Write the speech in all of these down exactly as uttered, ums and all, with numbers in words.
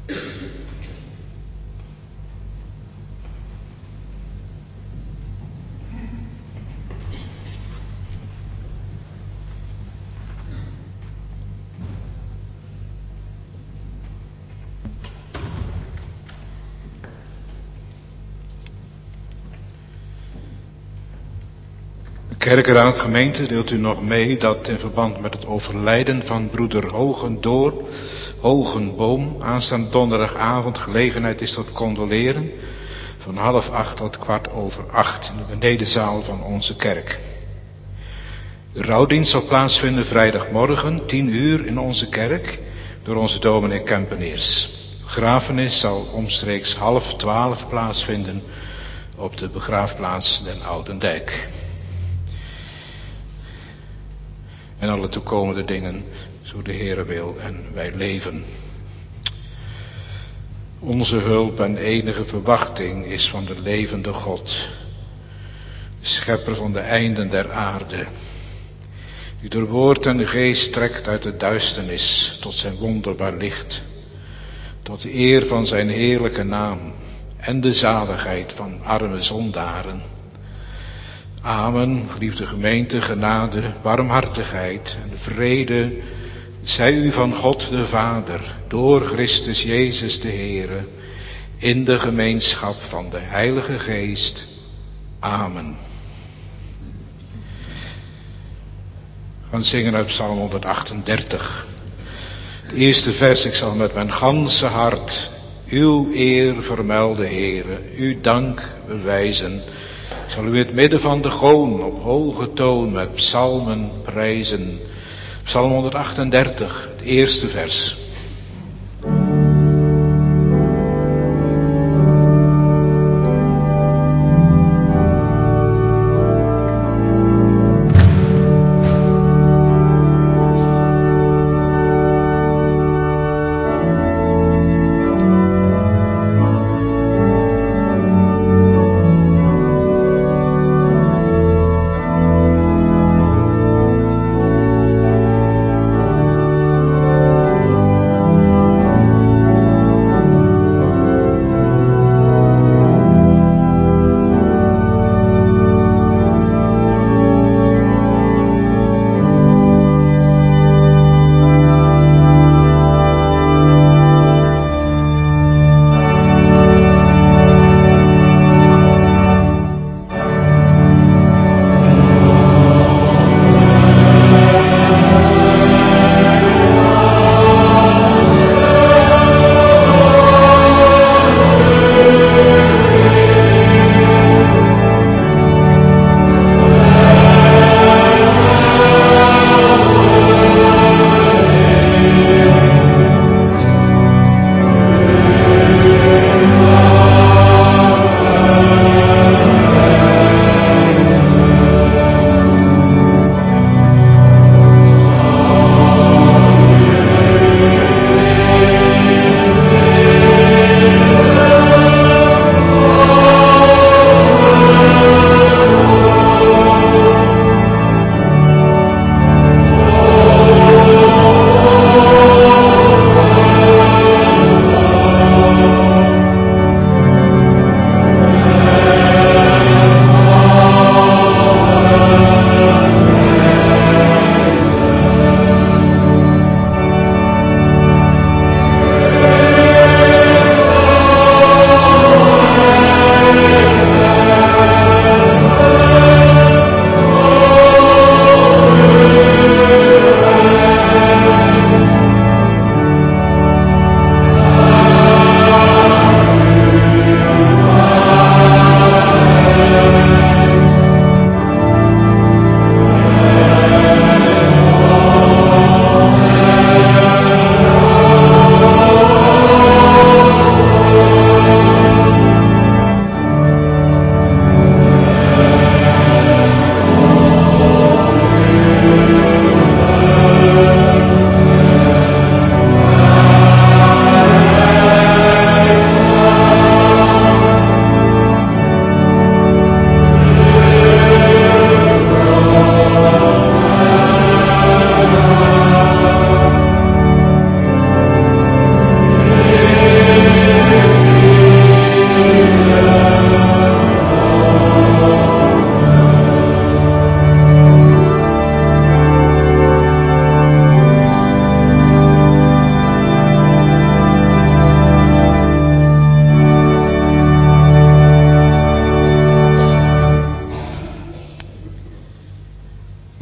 Kerkenraad gemeente, deelt u nog mee dat in verband met het overlijden van broeder Hogendoor, Hogenboom, aanstaande donderdagavond gelegenheid is tot condoleren van half acht tot kwart over acht in de benedenzaal van onze kerk. De rouwdienst zal plaatsvinden vrijdagmorgen tien uur in onze kerk door onze dominee Kempeneers. Begrafenis zal omstreeks half twaalf plaatsvinden op de begraafplaats Den Oudendijk. En alle toekomende dingen, zo de Heere wil en wij leven. Onze hulp en enige verwachting is van de levende God, de schepper van de einden der aarde, die door woord en geest trekt uit de duisternis tot zijn wonderbaar licht, tot de eer van zijn heerlijke naam en de zaligheid van arme zondaren. Amen, geliefde gemeente, genade, barmhartigheid en vrede zij u van God de Vader, door Christus Jezus de Heere, in de gemeenschap van de Heilige Geest. Amen. We gaan zingen uit Psalm honderdachtendertig. Het eerste vers, ik zal met mijn ganse hart uw eer vermelden, Heere, uw dank bewijzen. Ik zal u in het midden van de goon op hoge toon met psalmen prijzen. Psalm honderdachtendertig, het eerste vers. Thank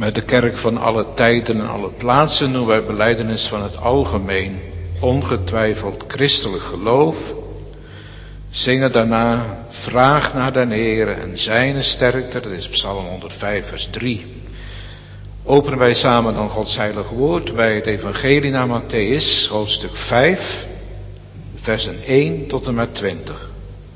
Vanuit de kerk van alle tijden en alle plaatsen doen wij belijdenis van het algemeen, ongetwijfeld christelijk geloof. Zingen daarna vraag naar den Heere en zijne sterkte, dat is Psalm honderdvijf vers drie. Openen wij samen dan Gods heilig woord bij het evangelie naar Matthäus, hoofdstuk vijf, versen één tot en met twintig.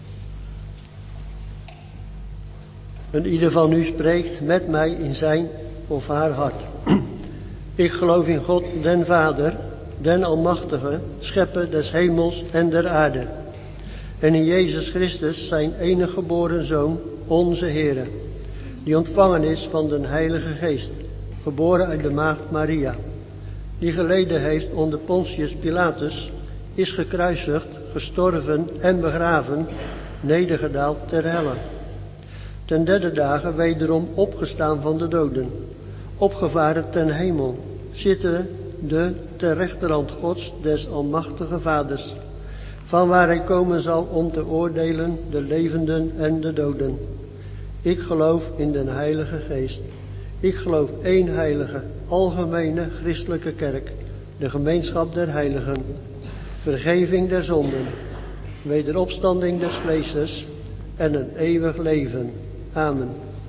En ieder van u spreekt met mij in zijn of haar hart. Ik geloof in God, den Vader, den Almachtige, schepper des hemels en der aarde. En in Jezus Christus, zijn enige geboren Zoon, onze Heere, die ontvangen is van den Heilige Geest, geboren uit de maagd Maria, die geleden heeft onder Pontius Pilatus, is gekruisigd, gestorven en begraven, nedergedaald ter helle. Ten derde dagen wederom opgestaan van de doden, opgevaren ten hemel, zittende ter rechterhand Gods des Almachtige Vaders, van waar hij komen zal om te oordelen de levenden en de doden. Ik geloof in den Heilige Geest. Ik geloof één heilige, algemene christelijke kerk, de gemeenschap der heiligen, vergeving der zonden, wederopstanding des vleeses en een eeuwig leven. Amen.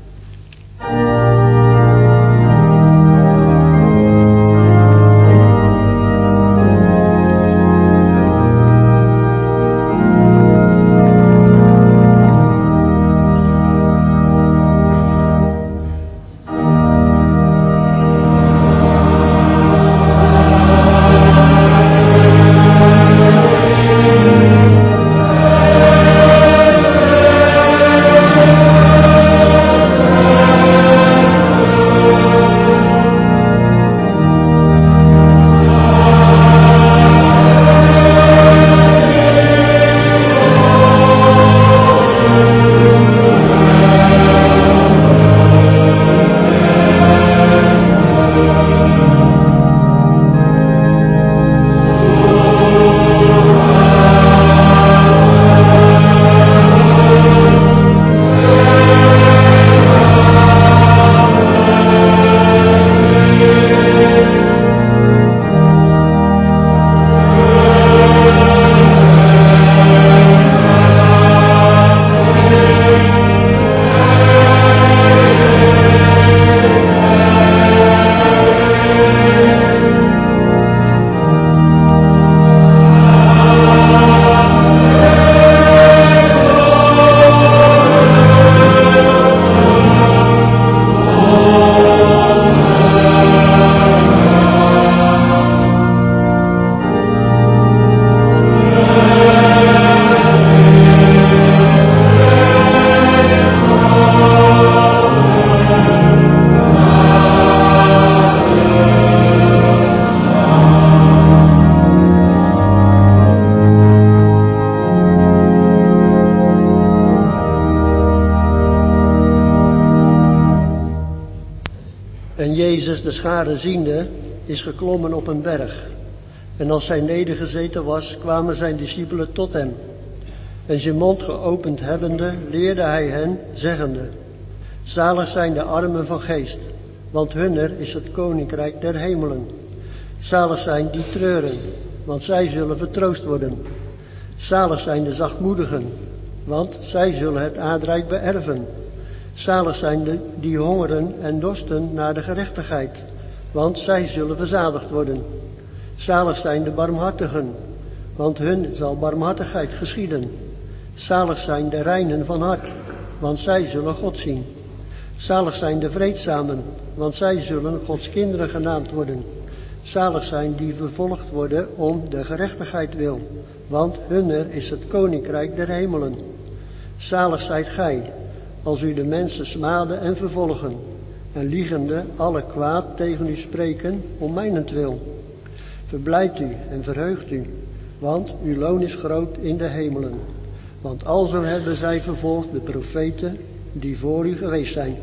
En Jezus, de schare ziende, is geklommen op een berg. En als hij nedergezeten was, kwamen zijn discipelen tot hem. En zijn mond geopend hebbende, leerde hij hen, zeggende: Zalig zijn de armen van geest, want hunner is het koninkrijk der hemelen. Zalig zijn die treuren, want zij zullen vertroost worden. Zalig zijn de zachtmoedigen, want zij zullen het aardrijk beërven. Zalig zijn de die hongeren en dorsten naar de gerechtigheid, want zij zullen verzadigd worden. Zalig zijn de barmhartigen, want hun zal barmhartigheid geschieden. Zalig zijn de reinen van hart, want zij zullen God zien. Zalig zijn de vreedzamen, want zij zullen Gods kinderen genaamd worden. Zalig zijn die vervolgd worden om de gerechtigheid wil, want hunner is het koninkrijk der hemelen. Zalig zijt gij, als u de mensen smaden en vervolgen, en liegende alle kwaad tegen u spreken om mijnentwil. Verblijdt u en verheugt u, want uw loon is groot in de hemelen. Want alzo hebben zij vervolgd de profeten die voor u geweest zijn.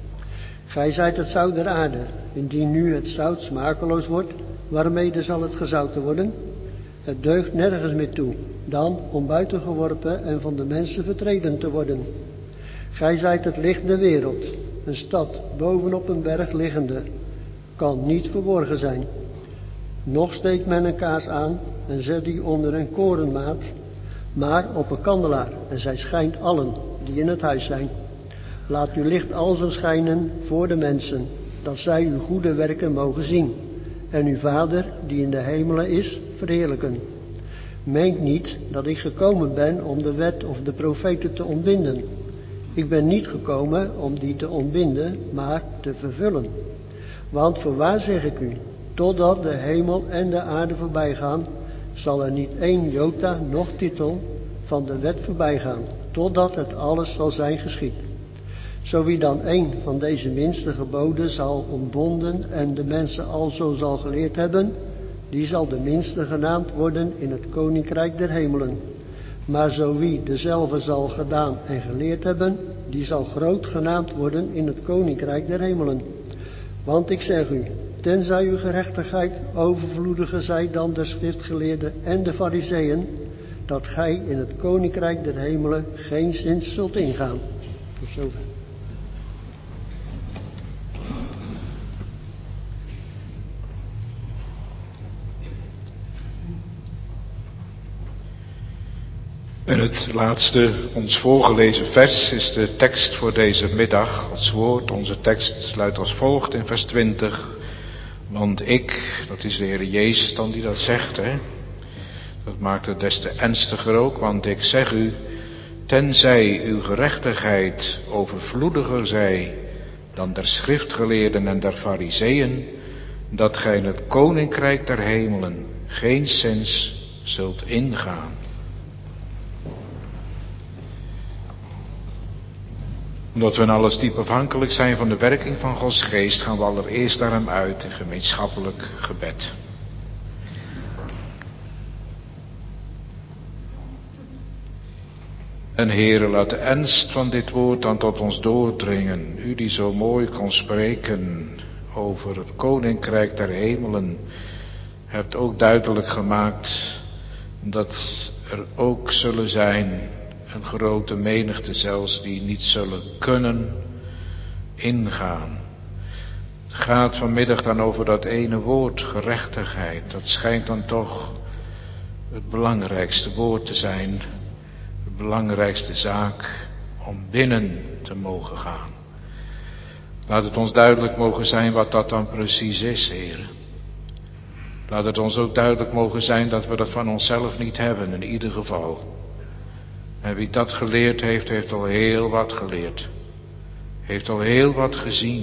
Gij zijt het zout der aarde. Indien nu het zout smakeloos wordt, waarmede zal het gezouten worden? Het deugt nergens meer toe, dan om buitengeworpen en van de mensen vertreden te worden. Gij zijt het licht der wereld. een stad bovenop een berg liggende, kan niet verborgen zijn. Nog steekt men een kaars aan en zet die onder een korenmaat, maar op een kandelaar, en zij schijnt allen die in het huis zijn. Laat uw licht alzo schijnen voor de mensen, dat zij uw goede werken mogen zien, en uw Vader, die in de hemelen is, verheerlijken. Meent niet dat ik gekomen ben om de wet of de profeten te ontbinden. Ik ben niet gekomen om die te ontbinden, maar te vervullen. Want voorwaar zeg ik u, totdat de hemel en de aarde voorbij gaan, zal er niet één jota noch titel van de wet voorbij gaan, totdat het alles zal zijn geschied. Zo wie dan een van deze minste geboden zal ontbonden en de mensen alzo zal geleerd hebben, die zal de minste genaamd worden in het koninkrijk der hemelen. Maar zo wie dezelfde zal gedaan en geleerd hebben, die zal groot genaamd worden in het koninkrijk der hemelen. Want ik zeg u, tenzij uw gerechtigheid overvloediger zij dan de schriftgeleerden en de farizeeën, dat gij in het koninkrijk der hemelen geen zins zult ingaan. Tot zover. En het laatste ons voorgelezen vers is de tekst voor deze middag. Gods woord, onze tekst luidt als volgt in vers twintig. Want ik, dat is de Heer Jezus dan die dat zegt, hè. Dat maakt het des te ernstiger ook, want ik zeg u, tenzij uw gerechtigheid overvloediger zij dan der schriftgeleerden en der farizeeën, dat gij in het koninkrijk der hemelen geen zins zult ingaan. Omdat we in alles diep afhankelijk zijn van de werking van Gods geest, gaan we allereerst naar hem uit in gemeenschappelijk gebed. En Heere, laat de ernst van dit woord dan tot ons doordringen. U die zo mooi kon spreken over het koninkrijk der hemelen, hebt ook duidelijk gemaakt dat er ook zullen zijn een grote menigte zelfs die niet zullen kunnen ingaan. Het gaat vanmiddag dan over dat ene woord, gerechtigheid. Dat schijnt dan toch het belangrijkste woord te zijn, de belangrijkste zaak om binnen te mogen gaan. Laat het ons duidelijk mogen zijn wat dat dan precies is, Heer. Laat het ons ook duidelijk mogen zijn dat we dat van onszelf niet hebben, in ieder geval. En wie dat geleerd heeft, heeft al heel wat geleerd. Heeft al heel wat gezien.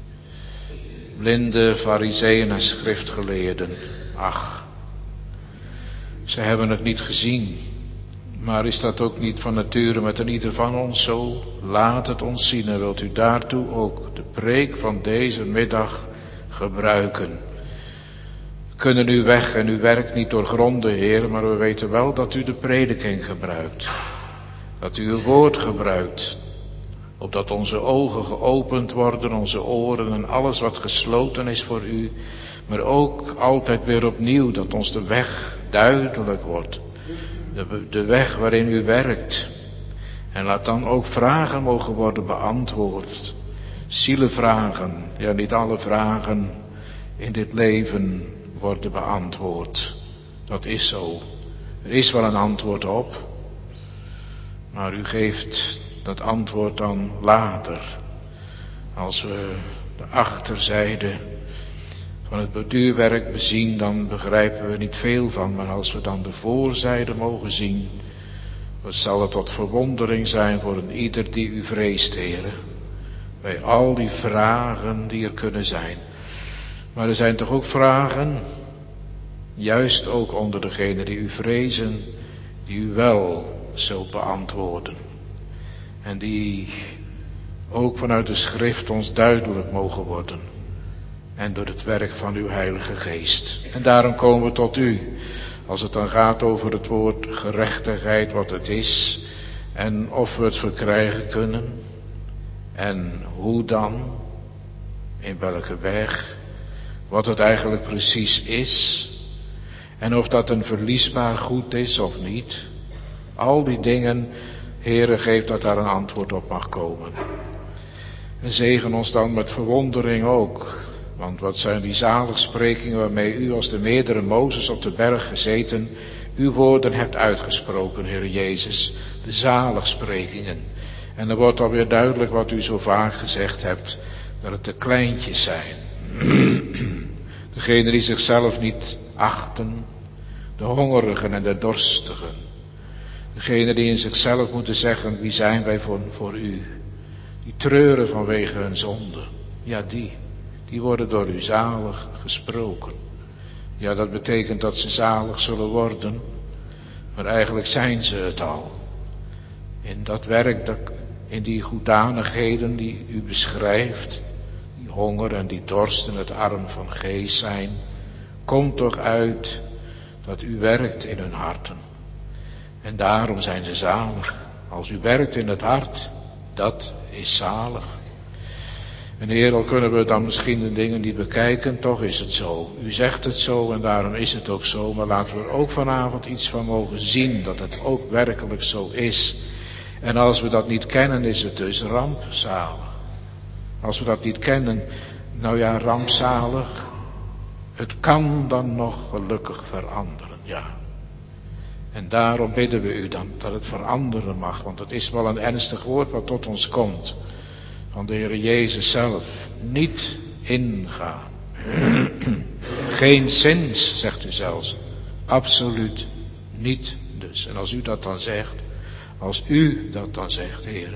Blinde farizeeën en schriftgeleerden. Ach, ze hebben het niet gezien. Maar is dat ook niet van nature met een ieder van ons zo? Laat het ons zien en wilt u daartoe ook de preek van deze middag gebruiken. We kunnen uw weg en uw werk niet doorgronden, Heer, maar we weten wel dat u de prediking gebruikt. Dat u uw woord gebruikt, opdat onze ogen geopend worden, onze oren en alles wat gesloten is voor u, maar ook altijd weer opnieuw dat ons de weg duidelijk wordt, de, de weg waarin u werkt. En laat dan ook vragen mogen worden beantwoord, zielenvragen, ja niet alle vragen in dit leven worden beantwoord. Dat is zo. Er is wel een antwoord op. Maar u geeft dat antwoord dan later. Als we de achterzijde van het borduurwerk bezien, dan begrijpen we niet veel van. Maar als we dan de voorzijde mogen zien, wat zal het tot verwondering zijn voor een ieder die u vreest, Heere. Bij al die vragen die er kunnen zijn. Maar er zijn toch ook vragen, juist ook onder degenen die u vrezen, die u wel zult beantwoorden. En die ook vanuit de schrift ons duidelijk mogen worden. En door het werk van uw Heilige Geest. En daarom komen we tot u. Als het dan gaat over het woord gerechtigheid, wat het is. En of we het verkrijgen kunnen. En hoe dan. In welke weg. Wat het eigenlijk precies is. En of dat een verliesbaar goed is of niet. Al die dingen, Heere, geef dat daar een antwoord op mag komen. En zegen ons dan met verwondering ook. Want wat zijn die zaligsprekingen waarmee u als de meerdere Mozes op de berg gezeten uw woorden hebt uitgesproken, Heer Jezus. De zaligsprekingen. En dan wordt alweer duidelijk wat u zo vaak gezegd hebt. Dat het de kleintjes zijn. Degenen die zichzelf niet achten. De hongerigen en de dorstigen. Degenen die in zichzelf moeten zeggen, wie zijn wij voor, voor u. Die treuren vanwege hun zonde. Ja, die. Die worden door u zalig gesproken. Ja, dat betekent dat ze zalig zullen worden. Maar eigenlijk zijn ze het al. In dat werk, dat, in die goeddanigheden die u beschrijft. Die honger en die dorst en het arm van geest zijn. Komt toch uit dat u werkt in hun harten. En daarom zijn ze zalig. Als u werkt in het hart, dat is zalig. En Heer, al kunnen we dan misschien de dingen niet bekijken, toch is het zo. U zegt het zo en daarom is het ook zo. Maar laten we er ook vanavond iets van mogen zien, dat het ook werkelijk zo is. En als we dat niet kennen, is het dus rampzalig. Als we dat niet kennen, nou ja, rampzalig. Het kan dan nog gelukkig veranderen, ja. En daarom bidden we u dan dat het veranderen mag. Want het is wel een ernstig woord wat tot ons komt. Van de Heer Jezus zelf. Niet ingaan. Geen zins, zegt u zelfs. Absoluut niet dus. En als u dat dan zegt. Als u dat dan zegt, Heer.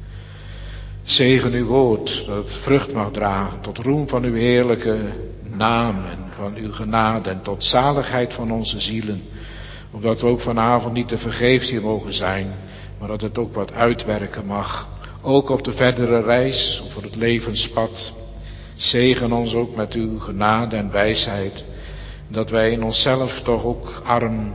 Zegen uw woord. Dat het vrucht mag dragen. Tot roem van uw heerlijke naam. En van uw genade. En tot zaligheid van onze zielen. Opdat we ook vanavond niet te vergeefs hier mogen zijn. Maar dat het ook wat uitwerken mag. Ook op de verdere reis, over het levenspad. Zegen ons ook met uw genade en wijsheid. Dat wij in onszelf toch ook arm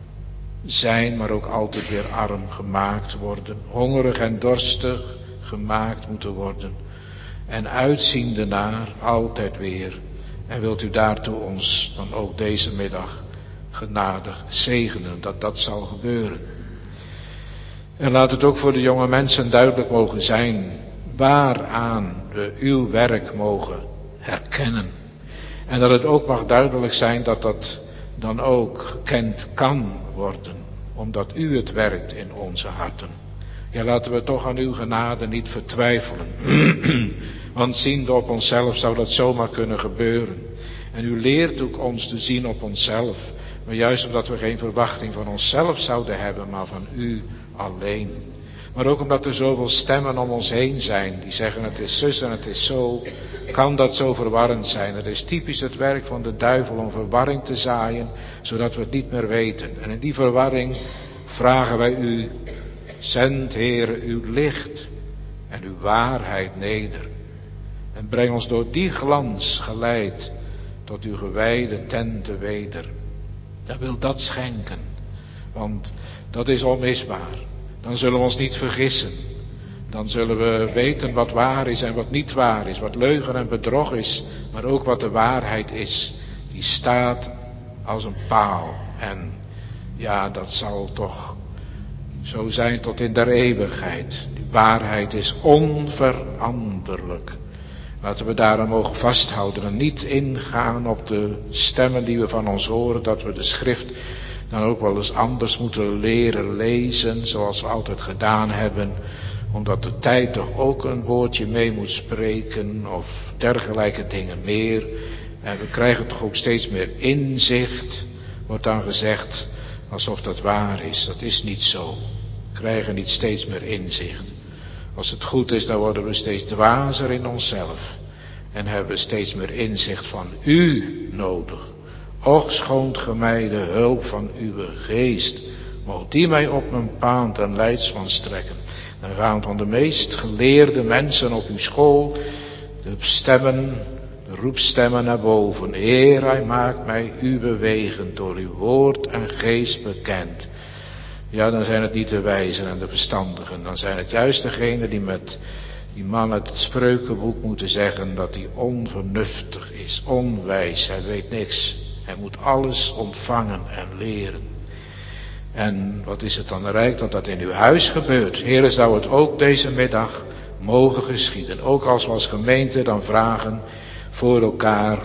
zijn, maar ook altijd weer arm gemaakt worden. Hongerig en dorstig gemaakt moeten worden. En uitziende naar, altijd weer. En wilt u daartoe ons dan ook deze middag genadig zegenen, dat dat zal gebeuren. En laat het ook voor de jonge mensen duidelijk mogen zijn, waaraan we uw werk mogen herkennen. En dat het ook mag duidelijk zijn dat dat dan ook gekend kan worden, omdat u het werkt in onze harten. Ja, laten we toch aan uw genade niet vertwijfelen. Want ziende op onszelf zou dat zomaar kunnen gebeuren. En u leert ook ons te zien op onszelf. Maar juist omdat we geen verwachting van onszelf zouden hebben, maar van u alleen. Maar ook omdat er zoveel stemmen om ons heen zijn, die zeggen het is zus en het is zo, kan dat zo verwarrend zijn. Het is typisch het werk van de duivel om verwarring te zaaien, zodat we het niet meer weten. En in die verwarring vragen wij u, zend Heere uw licht en uw waarheid neder. En breng ons door die glans geleid tot uw gewijde tenten weder. Hij wil dat schenken, want dat is onmisbaar. Dan zullen we ons niet vergissen. Dan zullen we weten wat waar is en wat niet waar is, wat leugen en bedrog is, maar ook wat de waarheid is. Die staat als een paal. En ja, dat zal toch zo zijn tot in der eeuwigheid. Die waarheid is onveranderlijk. Laten we daarom mogen vasthouden en niet ingaan op de stemmen die we van ons horen, dat we de schrift dan ook wel eens anders moeten leren lezen, zoals we altijd gedaan hebben, omdat de tijd toch ook een woordje mee moet spreken of dergelijke dingen meer. En we krijgen toch ook steeds meer inzicht, wordt dan gezegd, alsof dat waar is. Dat is niet zo. We krijgen niet steeds meer inzicht. Als het goed is, dan worden we steeds dwazer in onszelf. En hebben we steeds meer inzicht van u nodig. Och, schoont ge mij de hulp van uw geest. Mocht die mij op mijn paand en leidsman strekken. Dan gaan van de meest geleerde mensen op uw school de stemmen, de roepstemmen naar boven. Heer, hij maakt mij uw wegen door uw woord en geest bekend. Ja, dan zijn het niet de wijzen en de verstandigen. Dan zijn het juist degenen die met die man uit het spreukenboek moeten zeggen dat hij onvernuftig is, onwijs, hij weet niks. Hij moet alles ontvangen en leren. En wat is het dan rijk dat dat in uw huis gebeurt. Heere, zou het ook deze middag mogen geschieden. Ook als we als gemeente dan vragen voor elkaar,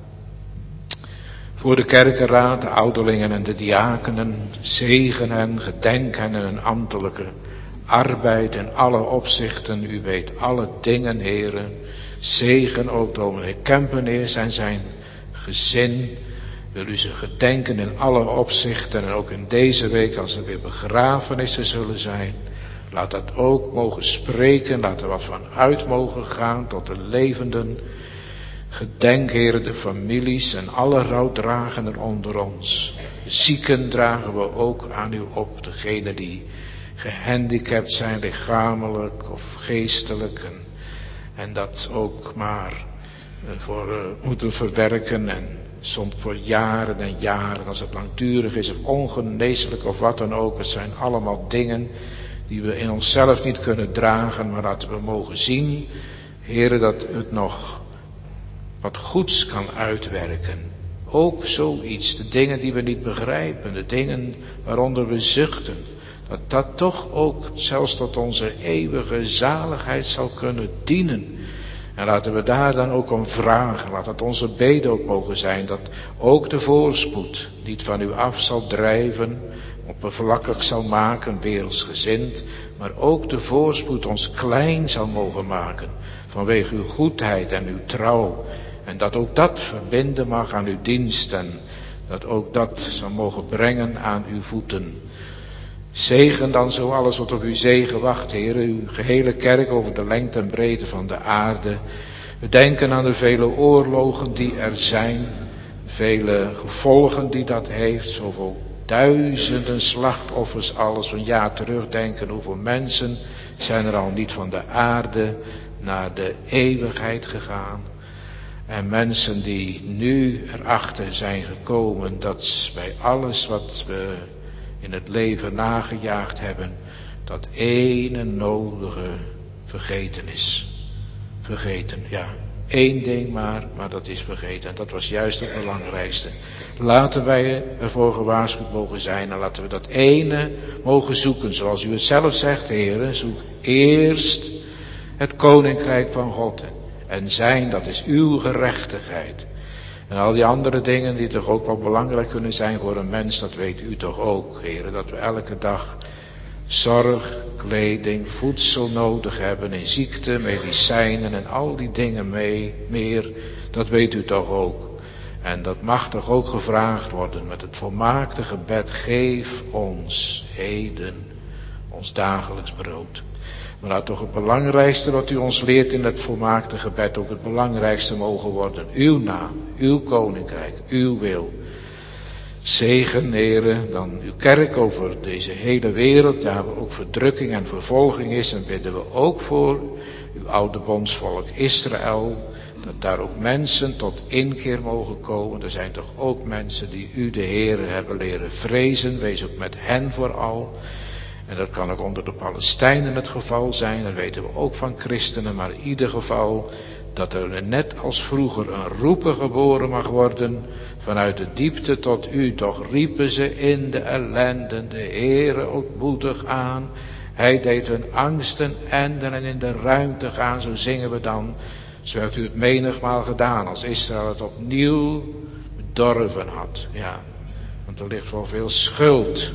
voor de kerkenraad, de ouderlingen en de diakenen, zegen hen, gedenk hen in hun ambtelijke arbeid in alle opzichten. U weet alle dingen, heren. Zegen ook dominee Kempeneers en zijn gezin. Wil u ze gedenken in alle opzichten en ook in deze week als er weer begrafenissen zullen zijn. Laat dat ook mogen spreken, laat er wat van uit mogen gaan tot de levenden. Gedenk, heren, de families en alle rouwdragenden onder ons. De zieken dragen we ook aan u op, degenen die gehandicapt zijn, lichamelijk of geestelijk. En, en dat ook maar uh, voor uh, moeten verwerken en soms voor jaren en jaren, als het langdurig is of ongeneeslijk of wat dan ook. Het zijn allemaal dingen die we in onszelf niet kunnen dragen, maar laten we mogen zien, heren, dat het nog wat goeds kan uitwerken. Ook zoiets, de dingen die we niet begrijpen, de dingen waaronder we zuchten, dat dat toch ook zelfs tot onze eeuwige zaligheid zal kunnen dienen. En laten we daar dan ook om vragen, laat het onze bede ook mogen zijn, dat ook de voorspoed niet van u af zal drijven, oppervlakkig zal maken, wereldsgezind, maar ook de voorspoed ons klein zal mogen maken, vanwege uw goedheid en uw trouw. En dat ook dat verbinden mag aan uw dienst en dat ook dat zal mogen brengen aan uw voeten. Zegen dan zo alles wat op uw zegen wacht, Heer, uw gehele kerk over de lengte en breedte van de aarde. We denken aan de vele oorlogen die er zijn, vele gevolgen die dat heeft, zoveel duizenden slachtoffers, alles een jaar terugdenken, hoeveel mensen zijn er al niet van de aarde naar de eeuwigheid gegaan. En mensen die nu erachter zijn gekomen dat bij alles wat we in het leven nagejaagd hebben, dat ene nodige vergeten is. Vergeten, ja. Eén ding maar, maar dat is vergeten. En dat was juist het belangrijkste. Laten wij ervoor gewaarschuwd mogen zijn en laten we dat ene mogen zoeken. Zoals u het zelf zegt, heren, zoek eerst het koninkrijk van God. En zijn, dat is uw gerechtigheid. En al die andere dingen die toch ook wel belangrijk kunnen zijn voor een mens, dat weet u toch ook, heren, dat we elke dag zorg, kleding, voedsel nodig hebben, in ziekte, medicijnen en al die dingen mee, meer, dat weet u toch ook. En dat mag toch ook gevraagd worden met het volmaakte gebed, geef ons heden ons dagelijks brood. Maar laat toch het belangrijkste wat u ons leert in het volmaakte gebed ook het belangrijkste mogen worden. Uw naam, uw koninkrijk, uw wil. Zegen, heren, dan uw kerk over deze hele wereld, daar ook verdrukking en vervolging is. En bidden we ook voor uw oude bondsvolk Israël, dat daar ook mensen tot inkeer mogen komen. Er zijn toch ook mensen die u, de Heere, hebben leren vrezen. Wees ook met hen vooral. En dat kan ook onder de Palestijnen het geval zijn, dat weten we ook van christenen, maar in ieder geval dat er net als vroeger een roepen geboren mag worden, vanuit de diepte tot u, toch riepen ze in de ellende, de Heere ootmoedig aan, hij deed hun angsten enden en in de ruimte gaan, zo zingen we dan, zo hebt u het menigmaal gedaan, als Israël het opnieuw bedorven had, ja, want er ligt wel veel schuld.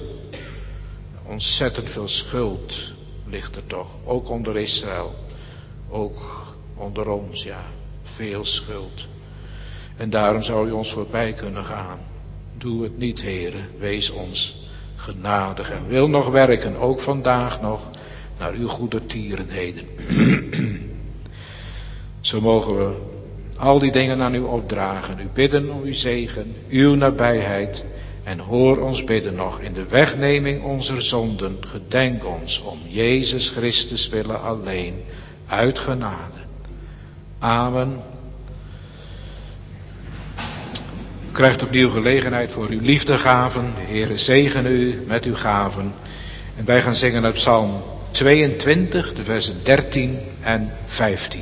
Ontzettend veel schuld ligt er toch, ook onder Israël, ook onder ons, ja, veel schuld. En daarom zou u ons voorbij kunnen gaan. Doe het niet, heren, wees ons genadig en wil nog werken, ook vandaag nog, naar uw goede tierenheden. Zo mogen we al die dingen aan u opdragen, u bidden om uw zegen, uw nabijheid. En hoor ons bidden nog in de wegneming onze zonden. Gedenk ons om Jezus Christus willen alleen. Uit genade. Amen. U krijgt opnieuw gelegenheid voor uw liefdegaven. De Heere zegen u met uw gaven. En wij gaan zingen uit Psalm tweeëntwintig, de versen dertien en vijftien.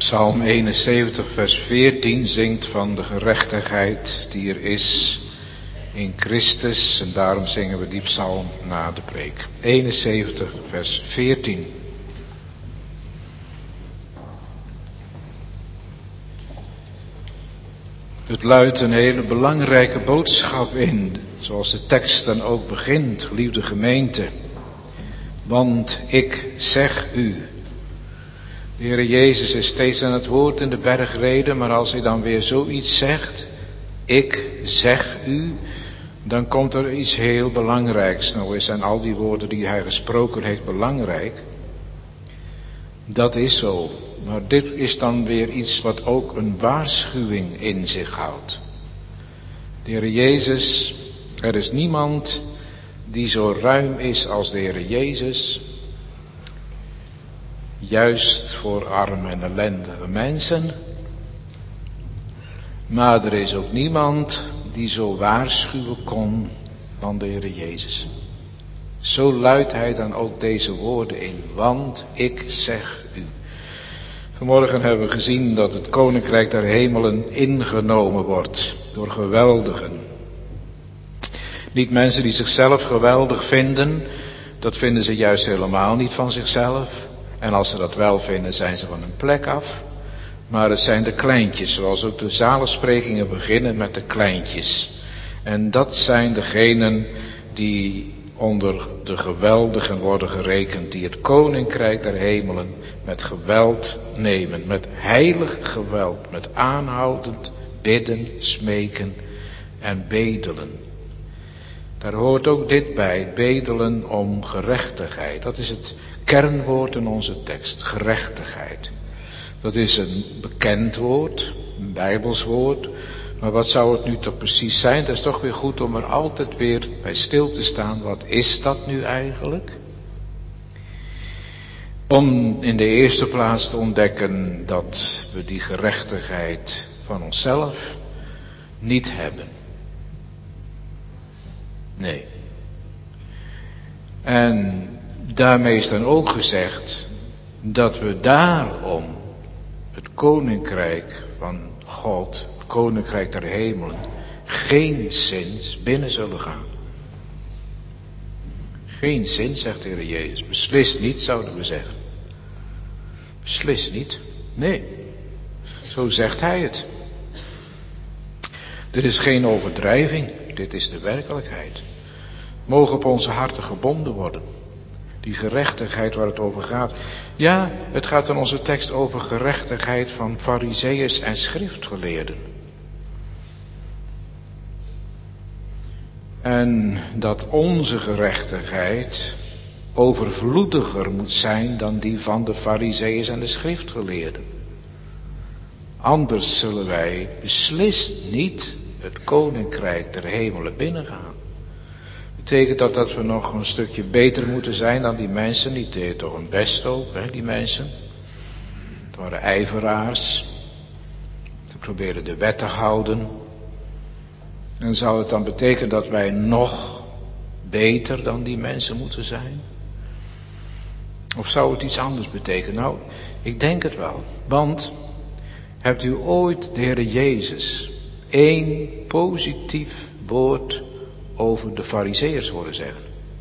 Psalm eenenzeventig vers veertien zingt van de gerechtigheid die er is in Christus. En daarom zingen we die psalm na de preek. eenenzeventig vers veertien. Het luidt een hele belangrijke boodschap in, zoals de tekst dan ook begint, geliefde gemeente. Want ik zeg u. De Heer Jezus is steeds aan het woord in de bergreden, maar als hij dan weer zoiets zegt, ik zeg u, dan komt er iets heel belangrijks. Nou zijn al die woorden die hij gesproken heeft belangrijk. Dat is zo. Maar dit is dan weer iets wat ook een waarschuwing in zich houdt. De Heer Jezus, er is niemand die zo ruim is als de Heer Jezus. Juist voor arme en ellendige mensen. Maar er is ook niemand die zo waarschuwen kon dan de Heer Jezus. Zo luidt hij dan ook deze woorden in. Want ik zeg u. Vanmorgen hebben we gezien dat het koninkrijk der hemelen ingenomen wordt door geweldigen. Niet mensen die zichzelf geweldig vinden, dat vinden ze juist helemaal niet van zichzelf. En als ze dat wel vinden, zijn ze van hun plek af. Maar het zijn de kleintjes, zoals ook de zalensprekingen beginnen met de kleintjes. En dat zijn degenen die onder de geweldigen worden gerekend, die het koninkrijk der hemelen met geweld nemen, met heilig geweld, met aanhoudend bidden, smeken en bedelen. Daar hoort ook dit bij, bedelen om gerechtigheid. Dat is het kernwoord in onze tekst, gerechtigheid. Dat is een bekend woord, een Bijbels woord. Maar wat zou het nu toch precies zijn? Dat is toch weer goed om er altijd weer bij stil te staan. Wat is dat nu eigenlijk? Om in de eerste plaats te ontdekken dat we die gerechtigheid van onszelf niet hebben. Nee. En daarmee is dan ook gezegd dat we daarom het koninkrijk van God, het koninkrijk der hemelen, geenszins binnen zullen gaan. Geen zin, zegt de Heer Jezus. Beslist niet, zouden we zeggen. Beslist niet. Nee. Zo zegt hij het. Dit is geen overdrijving. Dit is de werkelijkheid. Mogen op onze harten gebonden worden. Die gerechtigheid waar het over gaat. Ja, het gaat in onze tekst over gerechtigheid van farizeeërs en schriftgeleerden. En dat onze gerechtigheid overvloediger moet zijn dan die van de farizeeërs en de schriftgeleerden. Anders zullen wij beslist niet het koninkrijk der hemelen binnengaan. Betekent dat dat we nog een stukje beter moeten zijn dan die mensen? Die deden toch hun best ook, hè, die mensen. Het waren ijveraars. Ze probeerden de wet te houden. En zou het dan betekenen dat wij nog beter dan die mensen moeten zijn? Of zou het iets anders betekenen? Nou, ik denk het wel. Want, hebt u ooit de Heer Jezus één positief woord over de farizeeërs horen zeggen?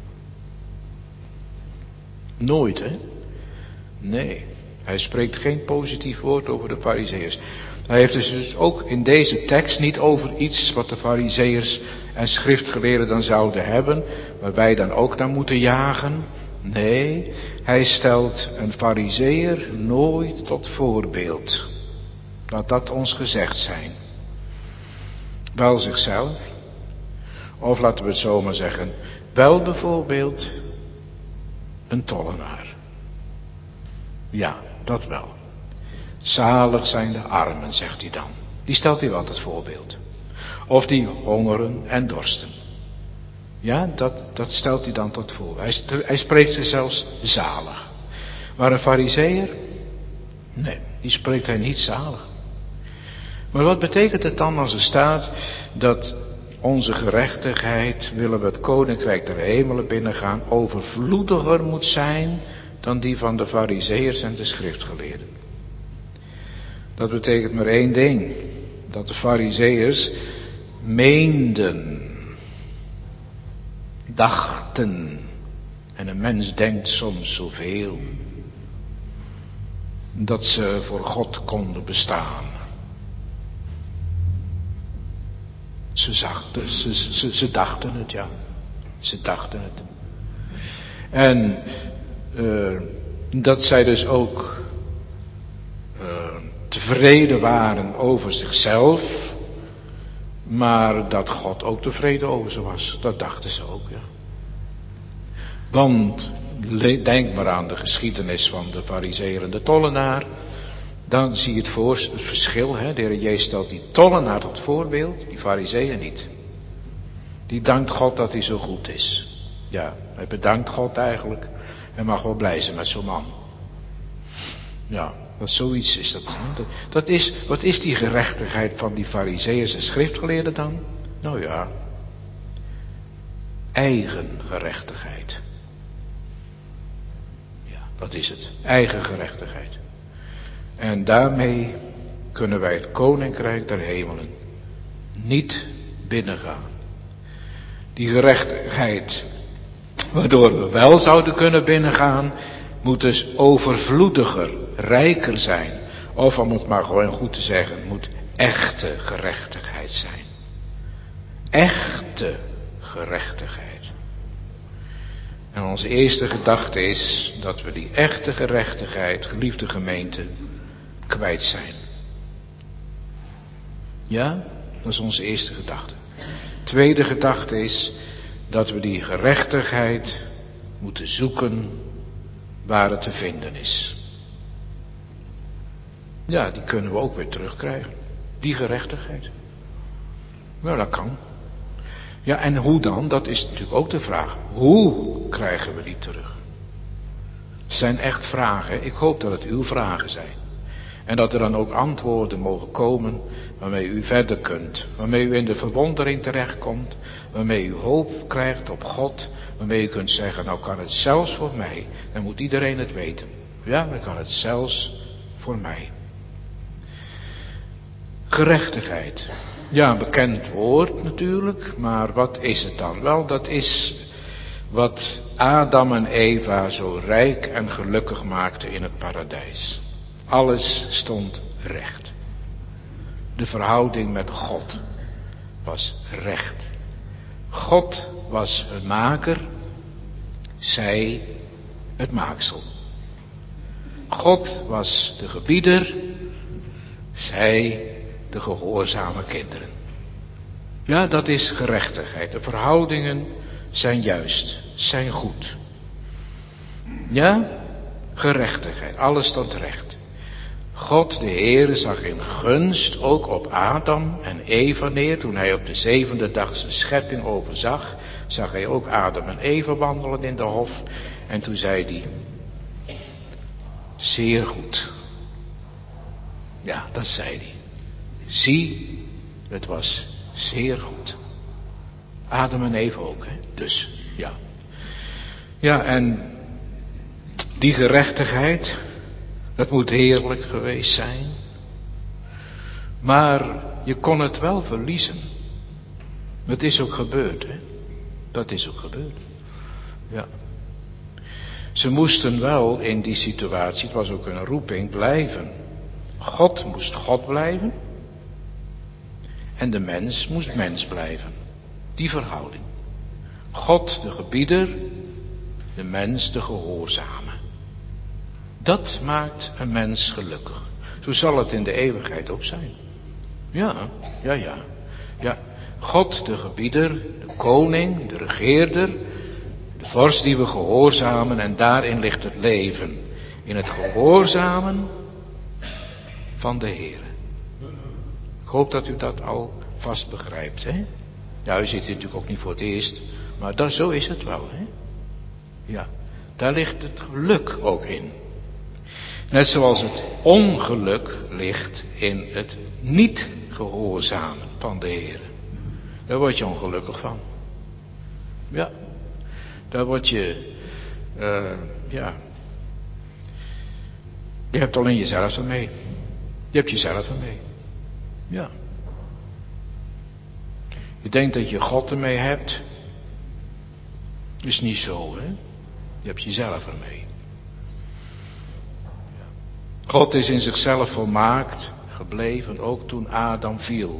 Nooit, hè? Nee, hij spreekt geen positief woord over de farizeeërs. Hij heeft dus, dus ook in deze tekst niet over iets wat de farizeeërs en schriftgeleerden dan zouden hebben, waar wij dan ook naar moeten jagen. Nee, hij stelt een farizeeër nooit tot voorbeeld. Laat dat ons gezegd zijn. Wel zichzelf. Of laten we het zomaar zeggen, wel bijvoorbeeld een tollenaar. Ja, dat wel. Zalig zijn de armen, zegt hij dan. Die stelt hij wel tot voorbeeld. Of die hongeren en dorsten. Ja, dat, dat stelt hij dan tot voorbeeld. Hij, hij spreekt ze zelfs zalig. Maar een farizeeër? Nee, die spreekt hij niet zalig. Maar wat betekent het dan als er staat dat onze gerechtigheid, willen we het koninkrijk der hemelen binnengaan, overvloediger moet zijn dan die van de farizeeërs en de schriftgeleerden? Dat betekent maar één ding. Dat de Farizeeërs meenden, dachten, en een mens denkt soms zoveel, dat ze voor God konden bestaan. Ze, zachten, ze, ze, ze dachten het, ja. Ze dachten het. En uh, dat zij dus ook uh, tevreden waren over zichzelf, maar dat God ook tevreden over ze was. Dat dachten ze ook, ja. Want denk maar aan de geschiedenis van de Farizeeër en de tollenaar. Dan zie je het, voor, het verschil. Hè? De Heer Jezus stelt die tollenaar tot voorbeeld, die Farizeeër niet. Die dankt God dat hij zo goed is. Ja, hij bedankt God eigenlijk. Hij mag wel blij zijn met zo'n man. Ja, dat zoiets is dat. Hè? Dat is, wat is die gerechtigheid van die Farizeeërs en schriftgeleerden dan? Nou ja, eigen gerechtigheid. Ja, dat is het. Eigen gerechtigheid. En daarmee kunnen wij het koninkrijk der hemelen niet binnengaan. Die gerechtigheid, waardoor we wel zouden kunnen binnengaan, moet dus overvloediger, rijker zijn. Of om het maar gewoon goed te zeggen, het moet echte gerechtigheid zijn. Echte gerechtigheid. En onze eerste gedachte is dat we die echte gerechtigheid, geliefde gemeente, kwijt zijn. Ja, dat is onze eerste gedachte. Tweede gedachte is dat we die gerechtigheid moeten zoeken waar het te vinden is. Ja, die kunnen we ook weer terugkrijgen. Die gerechtigheid. Nou, dat kan. Ja, en hoe dan? Dat is natuurlijk ook de vraag. Hoe krijgen we die terug? Het zijn echt vragen. Ik hoop dat het uw vragen zijn. En dat er dan ook antwoorden mogen komen waarmee u verder kunt. Waarmee u in de verwondering terechtkomt. Waarmee u hoop krijgt op God. Waarmee u kunt zeggen, nou kan het zelfs voor mij. Dan moet iedereen het weten. Ja, dan kan het zelfs voor mij. Gerechtigheid. Ja, een bekend woord natuurlijk. Maar wat is het dan? Wel, dat is wat Adam en Eva zo rijk en gelukkig maakte in het paradijs. Alles stond recht. De verhouding met God was recht. God was het maker, zij het maaksel. God was de gebieder, zij de gehoorzame kinderen. Ja, dat is gerechtigheid. De verhoudingen zijn juist, zijn goed. Ja, gerechtigheid, alles stond recht. God de Heere zag in gunst ook op Adam en Eva neer. Toen hij op de zevende dag zijn schepping overzag, zag hij ook Adam en Eva wandelen in de hof. En toen zei hij, zeer goed. Ja, dat zei hij. Zie, het was zeer goed. Adam en Eva ook, hè? Dus, ja. Ja, en die gerechtigheid, dat moet heerlijk geweest zijn. Maar je kon het wel verliezen. Het is ook gebeurd, hè. Dat is ook gebeurd. Ja. Ze moesten wel in die situatie, het was ook een roeping, blijven. God moest God blijven. En de mens moest mens blijven. Die verhouding. God de gebieder, de mens de gehoorzame. Dat maakt een mens gelukkig. Zo zal het in de eeuwigheid ook zijn. Ja, ja, ja. Ja, God de gebieder, de koning, de regeerder, de vorst die we gehoorzamen en daarin ligt het leven. In het gehoorzamen van de Heer. Ik hoop dat u dat al vast begrijpt, hè? Ja, u zit hier natuurlijk ook niet voor het eerst, maar dat, zo is het wel, hè? Ja, daar ligt het geluk ook in. Net zoals het ongeluk ligt in het niet gehoorzamen van de Heer. Daar word je ongelukkig van. Ja, daar word je, uh, ja, je hebt alleen jezelf ermee. Je hebt jezelf ermee. Ja. Je denkt dat je God ermee hebt. Is niet zo, hè. Je hebt jezelf ermee. God is in zichzelf volmaakt gebleven, ook toen Adam viel.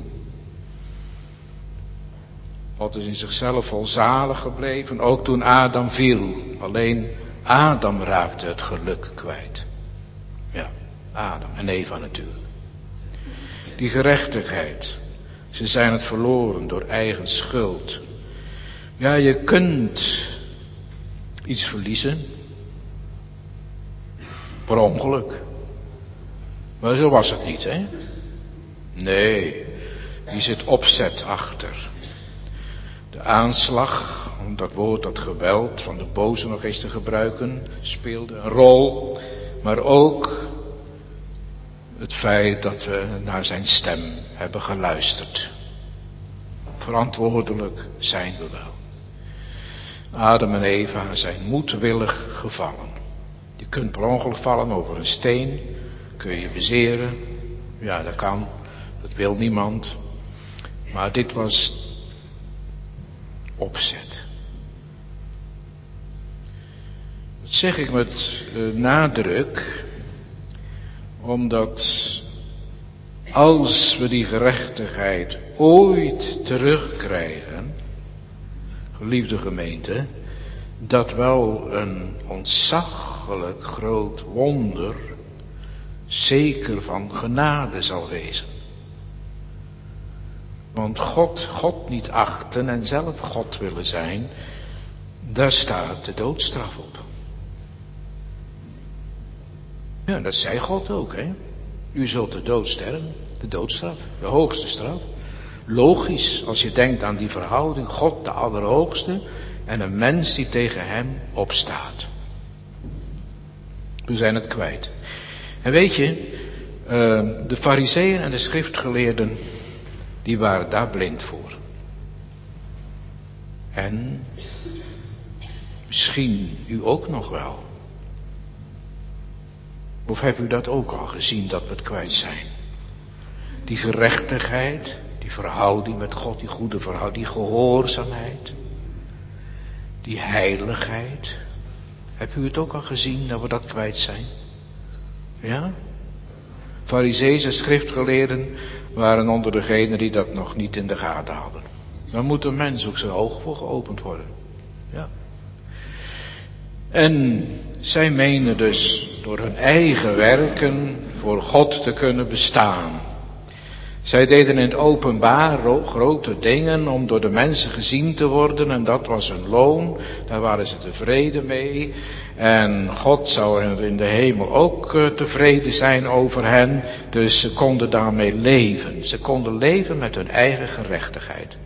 God is in zichzelf volzalig gebleven, ook toen Adam viel. Alleen Adam raakte het geluk kwijt. Ja, Adam en Eva natuurlijk. Die gerechtigheid, ze zijn het verloren door eigen schuld. Ja, je kunt iets verliezen. Per ongeluk. Maar zo was het niet, hè? Nee, hier zit opzet achter. De aanslag, om dat woord, dat geweld van de boze nog eens te gebruiken, speelde een rol. Maar ook het feit dat we naar zijn stem hebben geluisterd. Verantwoordelijk zijn we wel. Adam en Eva zijn moedwillig gevallen. Je kunt per ongeluk vallen over een steen. Kun je je bezeren. Ja, dat kan. Dat wil niemand. Maar dit was opzet. Dat zeg ik met uh, nadruk. Omdat als we die gerechtigheid ooit terugkrijgen, geliefde gemeente, dat wel een ontzaglijk groot wonder, zeker van genade zal wezen. Want God, God niet achten en zelf God willen zijn, daar staat de doodstraf op. Ja, dat zei God ook, hè. U zult de dood sterven, de doodstraf, de hoogste straf. Logisch, als je denkt aan die verhouding, God de Allerhoogste en een mens die tegen hem opstaat. We zijn het kwijt. En weet je, uh, de Farizeeën en de schriftgeleerden, die waren daar blind voor. En misschien u ook nog wel. Of hebt u dat ook al gezien, dat we het kwijt zijn? Die gerechtigheid, die verhouding met God, die goede verhouding, die gehoorzaamheid, die heiligheid. Hebt u het ook al gezien, dat we dat kwijt zijn? Ja? Farizeeën en schriftgeleerden waren onder degenen die dat nog niet in de gaten hadden. Dan moet een mens ook zijn ogen voor geopend worden. Ja. En zij menen dus door hun eigen werken voor God te kunnen bestaan. Zij deden in het openbaar grote dingen om door de mensen gezien te worden en dat was hun loon. Daar waren ze tevreden mee. En God zou er in de hemel ook tevreden zijn over hen. Dus ze konden daarmee leven. Ze konden leven met hun eigen gerechtigheid.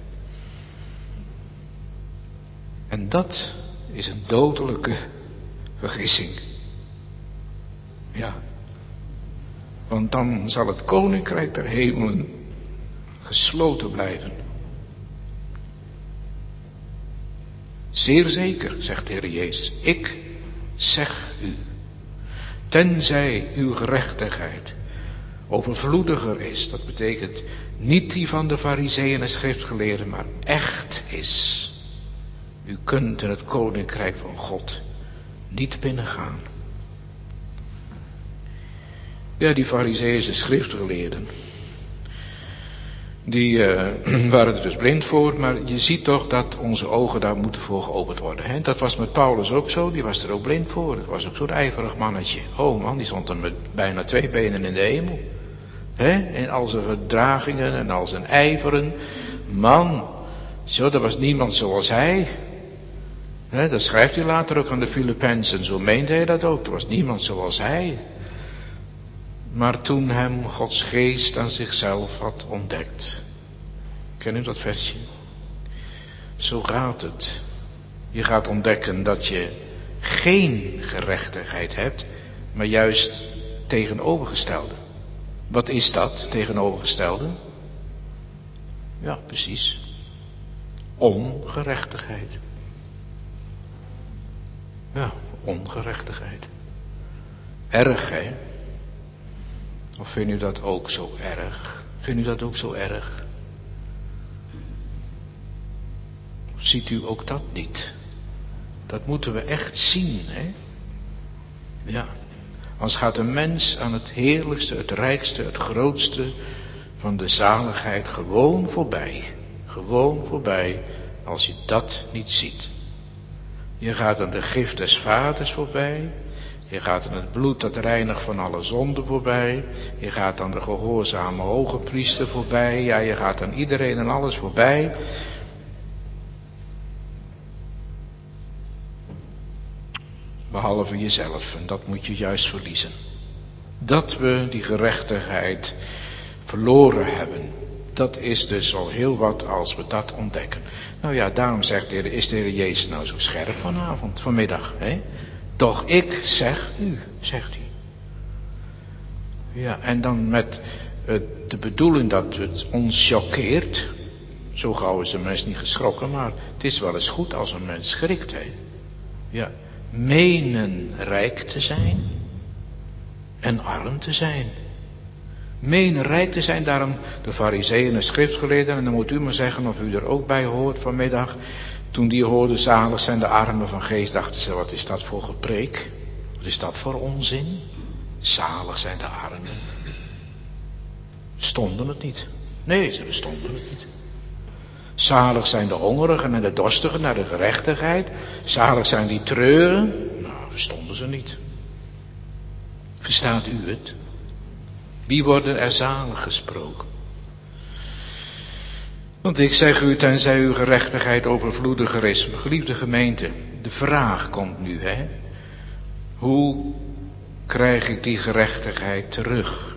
En dat is een dodelijke vergissing. Ja. Want dan zal het koninkrijk der hemelen gesloten blijven. Zeer zeker, zegt de Heer Jezus, ik zeg u, tenzij uw gerechtigheid overvloediger is, dat betekent niet die van de Farizeeën en schriftgeleerden, maar echt is. U kunt in het koninkrijk van God niet binnengaan. Ja, die Farizeeën en schriftgeleerden, die uh, waren er dus blind voor, maar je ziet toch dat onze ogen daar moeten voor geopend worden. Hè? Dat was met Paulus ook zo, die was er ook blind voor. Dat was ook zo'n ijverig mannetje. Oh man, die stond er met bijna twee benen in de hemel. Hè? In al zijn gedragingen en al zijn ijveren. Man, zo, er was niemand zoals hij. Hè? Dat schrijft hij later ook aan de Filippenzen, zo meende hij dat ook. Er was niemand zoals hij. Maar toen hem Gods geest aan zichzelf had ontdekt. Ken u dat versje? Zo gaat het. Je gaat ontdekken dat je geen gerechtigheid hebt, maar juist tegenovergestelde. Wat is dat, tegenovergestelde? Ja, precies. Ongerechtigheid. Ja, ongerechtigheid. Erg, hè? Of vindt u dat ook zo erg? Vindt u dat ook zo erg? Ziet u ook dat niet? Dat moeten we echt zien, hè? Ja. Anders gaat een mens aan het heerlijkste, het rijkste, het grootste van de zaligheid gewoon voorbij. Gewoon voorbij als je dat niet ziet. Je gaat aan de gift des vaders voorbij. Je gaat aan het bloed dat reinigt van alle zonde voorbij. Je gaat aan de gehoorzame hoge priester voorbij. Ja, je gaat aan iedereen en alles voorbij. Behalve jezelf. En dat moet je juist verliezen. Dat we die gerechtigheid verloren hebben. Dat is dus al heel wat als we dat ontdekken. Nou ja, daarom zegt de Heer, is de Heer Jezus nou zo scherp vanavond, vanmiddag. Hè? Toch ik zeg u, zegt hij. Ja, en dan met uh, de bedoeling dat het ons choqueert. Zo gauw is een mens niet geschrokken, maar het is wel eens goed als een mens schrikt. Hè? Ja, menen rijk te zijn en arm te zijn. Menen rijk te zijn, daarom de farizeeën en de schriftgeleerden, en dan moet u maar zeggen of u er ook bij hoort vanmiddag. Toen die hoorden, zalig zijn de armen van geest, dachten ze, wat is dat voor gepreek? Wat is dat voor onzin? Zalig zijn de armen. Stonden het niet. Nee, ze bestonden het niet. Zalig zijn de hongerigen en de dorstigen naar de gerechtigheid. Zalig zijn die treuren. Nou, verstonden ze niet. Verstaat u het? Wie worden er zalig gesproken? Want ik zeg u, tenzij uw gerechtigheid overvloediger is. Geliefde gemeente, de vraag komt nu, hè. Hoe krijg ik die gerechtigheid terug?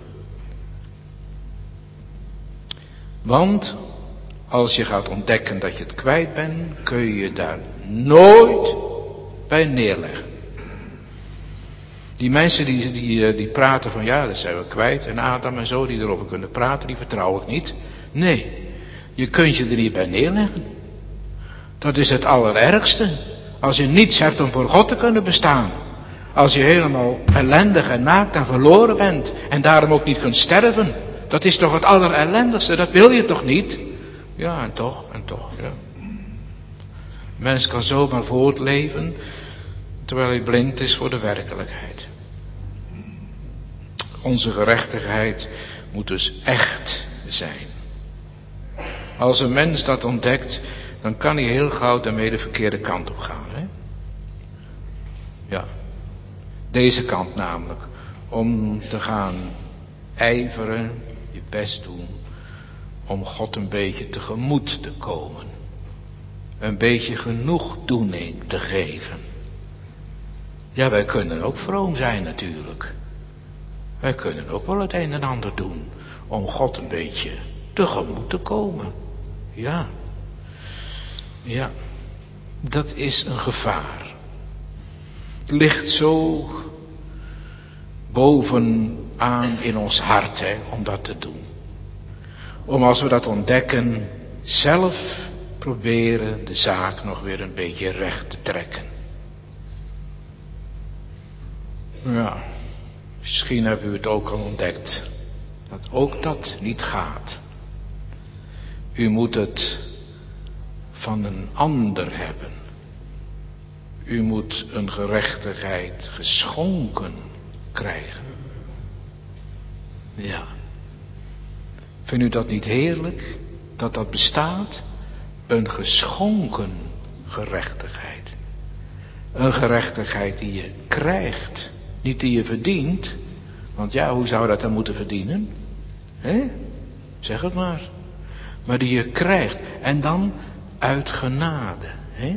Want als je gaat ontdekken dat je het kwijt bent, kun je je daar nooit bij neerleggen. Die mensen die, die, die praten van ja, dat zijn we kwijt. En Adam en zo die erover kunnen praten, die vertrouw ik niet. Nee, je kunt je er niet bij neerleggen. Dat is het allerergste. Als je niets hebt om voor God te kunnen bestaan. Als je helemaal ellendig en naakt en verloren bent. En daarom ook niet kunt sterven. Dat is toch het allerellendigste. Dat wil je toch niet? Ja, en toch, en toch, ja. Mens kan zomaar voortleven terwijl hij blind is voor de werkelijkheid. Onze gerechtigheid moet dus echt zijn. Als een mens dat ontdekt, dan kan hij heel gauw daarmee de verkeerde kant op gaan. Hè? Ja, deze kant namelijk. Om te gaan ijveren, je best doen, om God een beetje tegemoet te komen. Een beetje genoegdoening te geven. Ja, wij kunnen ook vroom zijn natuurlijk. Wij kunnen ook wel het een en ander doen om God een beetje tegemoet te komen. Ja. Ja. Dat is een gevaar. Het ligt zo bovenaan in ons hart, hè, om dat te doen. Om als we dat ontdekken, zelf proberen de zaak nog weer een beetje recht te trekken. Ja, misschien hebben u het ook al ontdekt. Dat ook dat niet gaat. U moet het van een ander hebben. U moet een gerechtigheid geschonken krijgen. Ja. Vindt u dat niet heerlijk? Dat dat bestaat? Een geschonken gerechtigheid. Een gerechtigheid die je krijgt. Niet die je verdient. Want ja, hoe zou je dat dan moeten verdienen? Hè? Zeg het maar. Maar die je krijgt. En dan uit genade. Hè?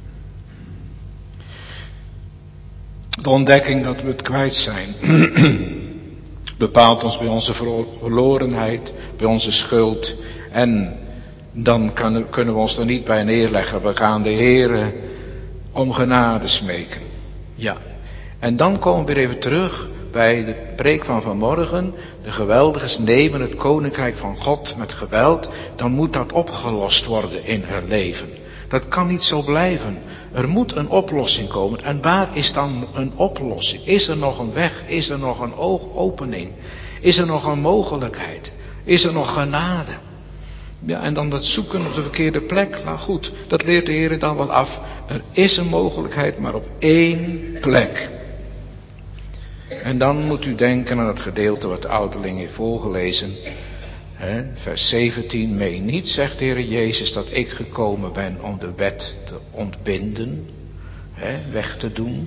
De ontdekking dat we het kwijt zijn. Bepaalt ons bij onze verlorenheid. Bij onze schuld. En dan kan, kunnen we ons er niet bij neerleggen. We gaan de Heere om genade smeken. Ja. En dan komen we weer even terug bij de preek van vanmorgen. De geweldigers nemen het koninkrijk van God met geweld. Dan moet dat opgelost worden in hun leven. Dat kan niet zo blijven. Er moet een oplossing komen. En waar is dan een oplossing? Is er nog een weg? Is er nog een oogopening? Is er nog een mogelijkheid? Is er nog genade? Ja, en dan dat zoeken op de verkeerde plek. Nou goed, dat leert de Heer dan wel af. Er is een mogelijkheid, maar op één plek. En dan moet u denken aan het gedeelte wat de ouderling heeft voorgelezen. He, vers zeventien. Meen niet, zegt de Heer Jezus, dat ik gekomen ben om de wet te ontbinden. He, weg te doen.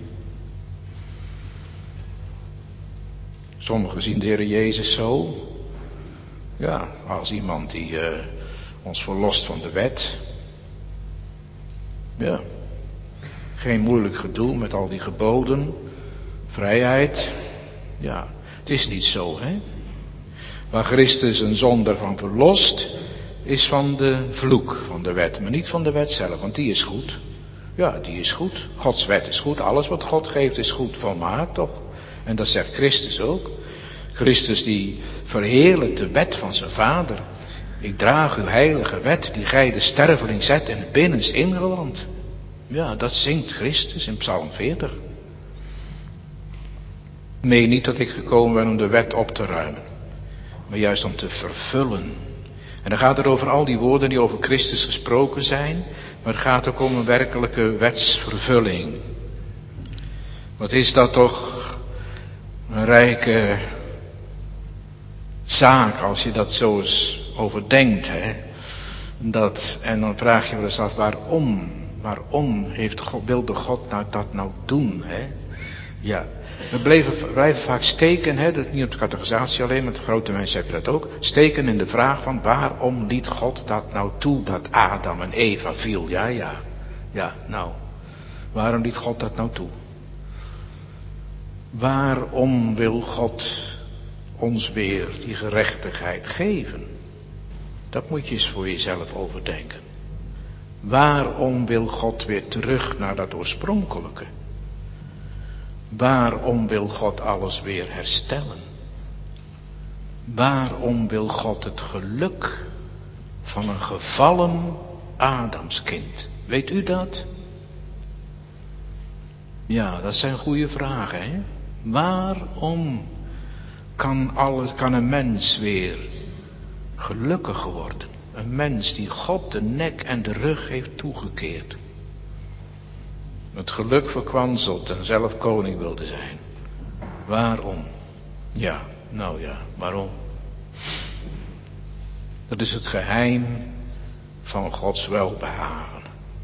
Sommigen zien de Heer Jezus zo. Ja, als iemand die uh, ons verlost van de wet. Ja. Geen moeilijk gedoe met al die geboden. Vrijheid. Ja, het is niet zo, hè. Waar Christus een zondaar van verlost, is van de vloek van de wet. Maar niet van de wet zelf, want die is goed. Ja, die is goed. Gods wet is goed. Alles wat God geeft is goed, volmaakt toch. En dat zegt Christus ook. Christus die verheerlijkt de wet van zijn Vader. Ik draag uw heilige wet, die gij de sterveling zet in het binnenst ingewand. Ja, dat zingt Christus in Psalm veertig. Meen niet dat ik gekomen ben om de wet op te ruimen, maar juist om te vervullen. En dan gaat het over al die woorden die over Christus gesproken zijn, maar het gaat ook om een werkelijke wetsvervulling. Wat is dat toch een rijke zaak als je dat zo eens overdenkt, hè? Dat, en dan vraag je wel eens af, waarom? Waarom heeft God, wilde God nou dat nou doen, hè? Ja, we blijven, blijven vaak steken, hè? Dat niet op de catechisatie alleen, met grote mensen heb je dat ook. Steken in de vraag van, waarom liet God dat nou toe, dat Adam en Eva viel? Ja, ja, ja, nou, waarom liet God dat nou toe? Waarom wil God ons weer die gerechtigheid geven? Dat moet je eens voor jezelf overdenken. Waarom wil God weer terug naar dat oorspronkelijke? Waarom wil God alles weer herstellen? Waarom wil God het geluk van een gevallen Adamskind? Weet u dat? Ja, dat zijn goede vragen, hè? Waarom kan, alles, kan een mens weer gelukkig worden? Een mens die God de nek en de rug heeft toegekeerd. Het geluk verkwanseld en zelf koning wilde zijn. Waarom? Ja, nou ja, waarom? Dat is het geheim van Gods welbehagen.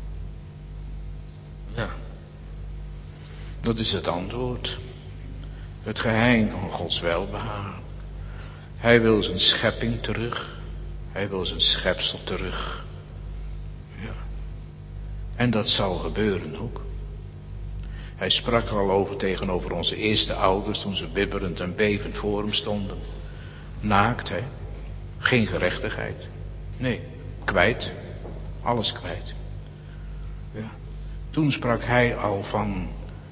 Ja. Dat is het antwoord. Het geheim van Gods welbehagen. Hij wil zijn schepping terug. Hij wil zijn schepsel terug. Ja. En dat zal gebeuren ook. Hij sprak er al over tegenover onze eerste ouders toen ze bibberend en bevend voor hem stonden. Naakt, hè. Geen gerechtigheid. Nee, kwijt. Alles kwijt. Ja. Toen sprak hij al van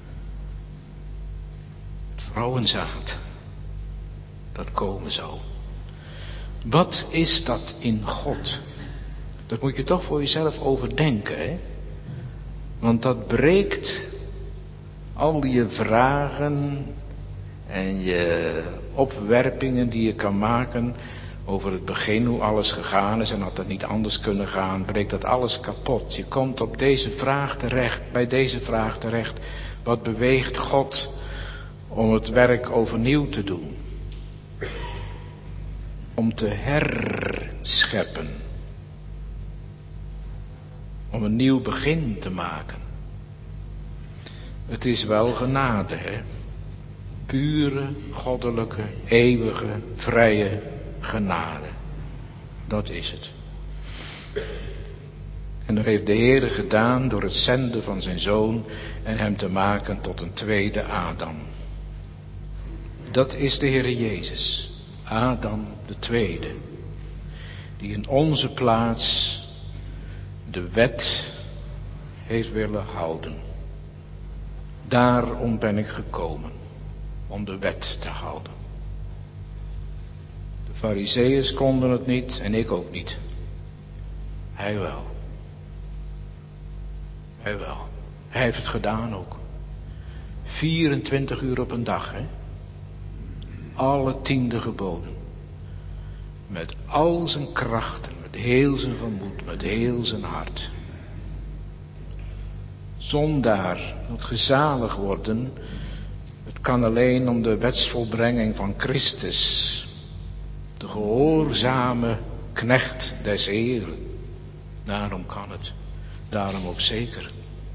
het vrouwenzaad dat komen zou. Wat is dat in God? Dat moet je toch voor jezelf overdenken, hè? Want dat breekt al je vragen en je opwerpingen die je kan maken over het begin, hoe alles gegaan is en had het niet anders kunnen gaan, breekt dat alles kapot. Je komt op deze vraag terecht, bij deze vraag terecht. Wat beweegt God om het werk overnieuw te doen? Om te herscheppen. Om een nieuw begin te maken. Het is wel genade, hè? Pure, goddelijke, eeuwige, vrije genade. Dat is het. En dat heeft de Heere gedaan door het zenden van zijn Zoon en hem te maken tot een tweede Adam. Dat is de Heere Jezus. Adam de tweede. Die in onze plaats de wet heeft willen houden. Daarom ben ik gekomen. Om de wet te houden. De Farizeeërs konden het niet en ik ook niet. Hij wel. Hij wel. Hij heeft het gedaan ook. vierentwintig uur op een dag, hè. alle tiende geboden. Met al zijn krachten, met heel zijn gemoed, met heel zijn hart. Zondaar moet gezalig worden. Het kan alleen om de wetsvolbrenging van Christus. De gehoorzame knecht des Heeren. Daarom kan het. Daarom ook zeker.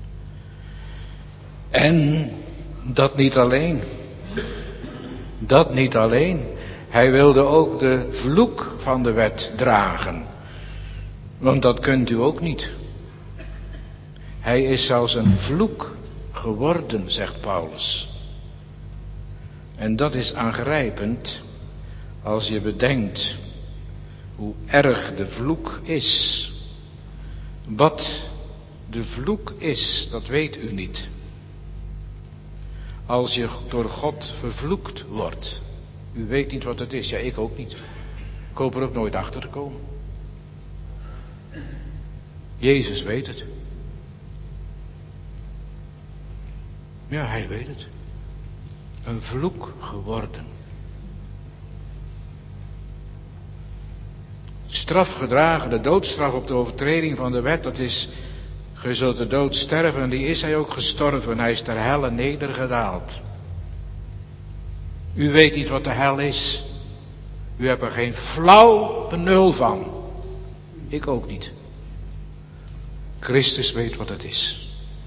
En dat niet alleen. Dat niet alleen. Hij wilde ook de vloek van de wet dragen. Want dat kunt u ook niet. Hij is zelfs een vloek geworden, zegt Paulus. En dat is aangrijpend als je bedenkt hoe erg de vloek is. Wat de vloek is, dat weet u niet. Als je door God vervloekt wordt. U weet niet wat het is, ja ik ook niet. Ik hoop er ook nooit achter te komen. Jezus weet het. Ja, hij weet het. Een vloek geworden. Straf gedragen, de doodstraf op de overtreding van de wet, dat is, ge zult de dood sterven, en die is hij ook gestorven. Hij is ter helle nedergedaald. U weet niet wat de hel is. U hebt er geen flauw benul van. Ik ook niet. Christus weet wat het is.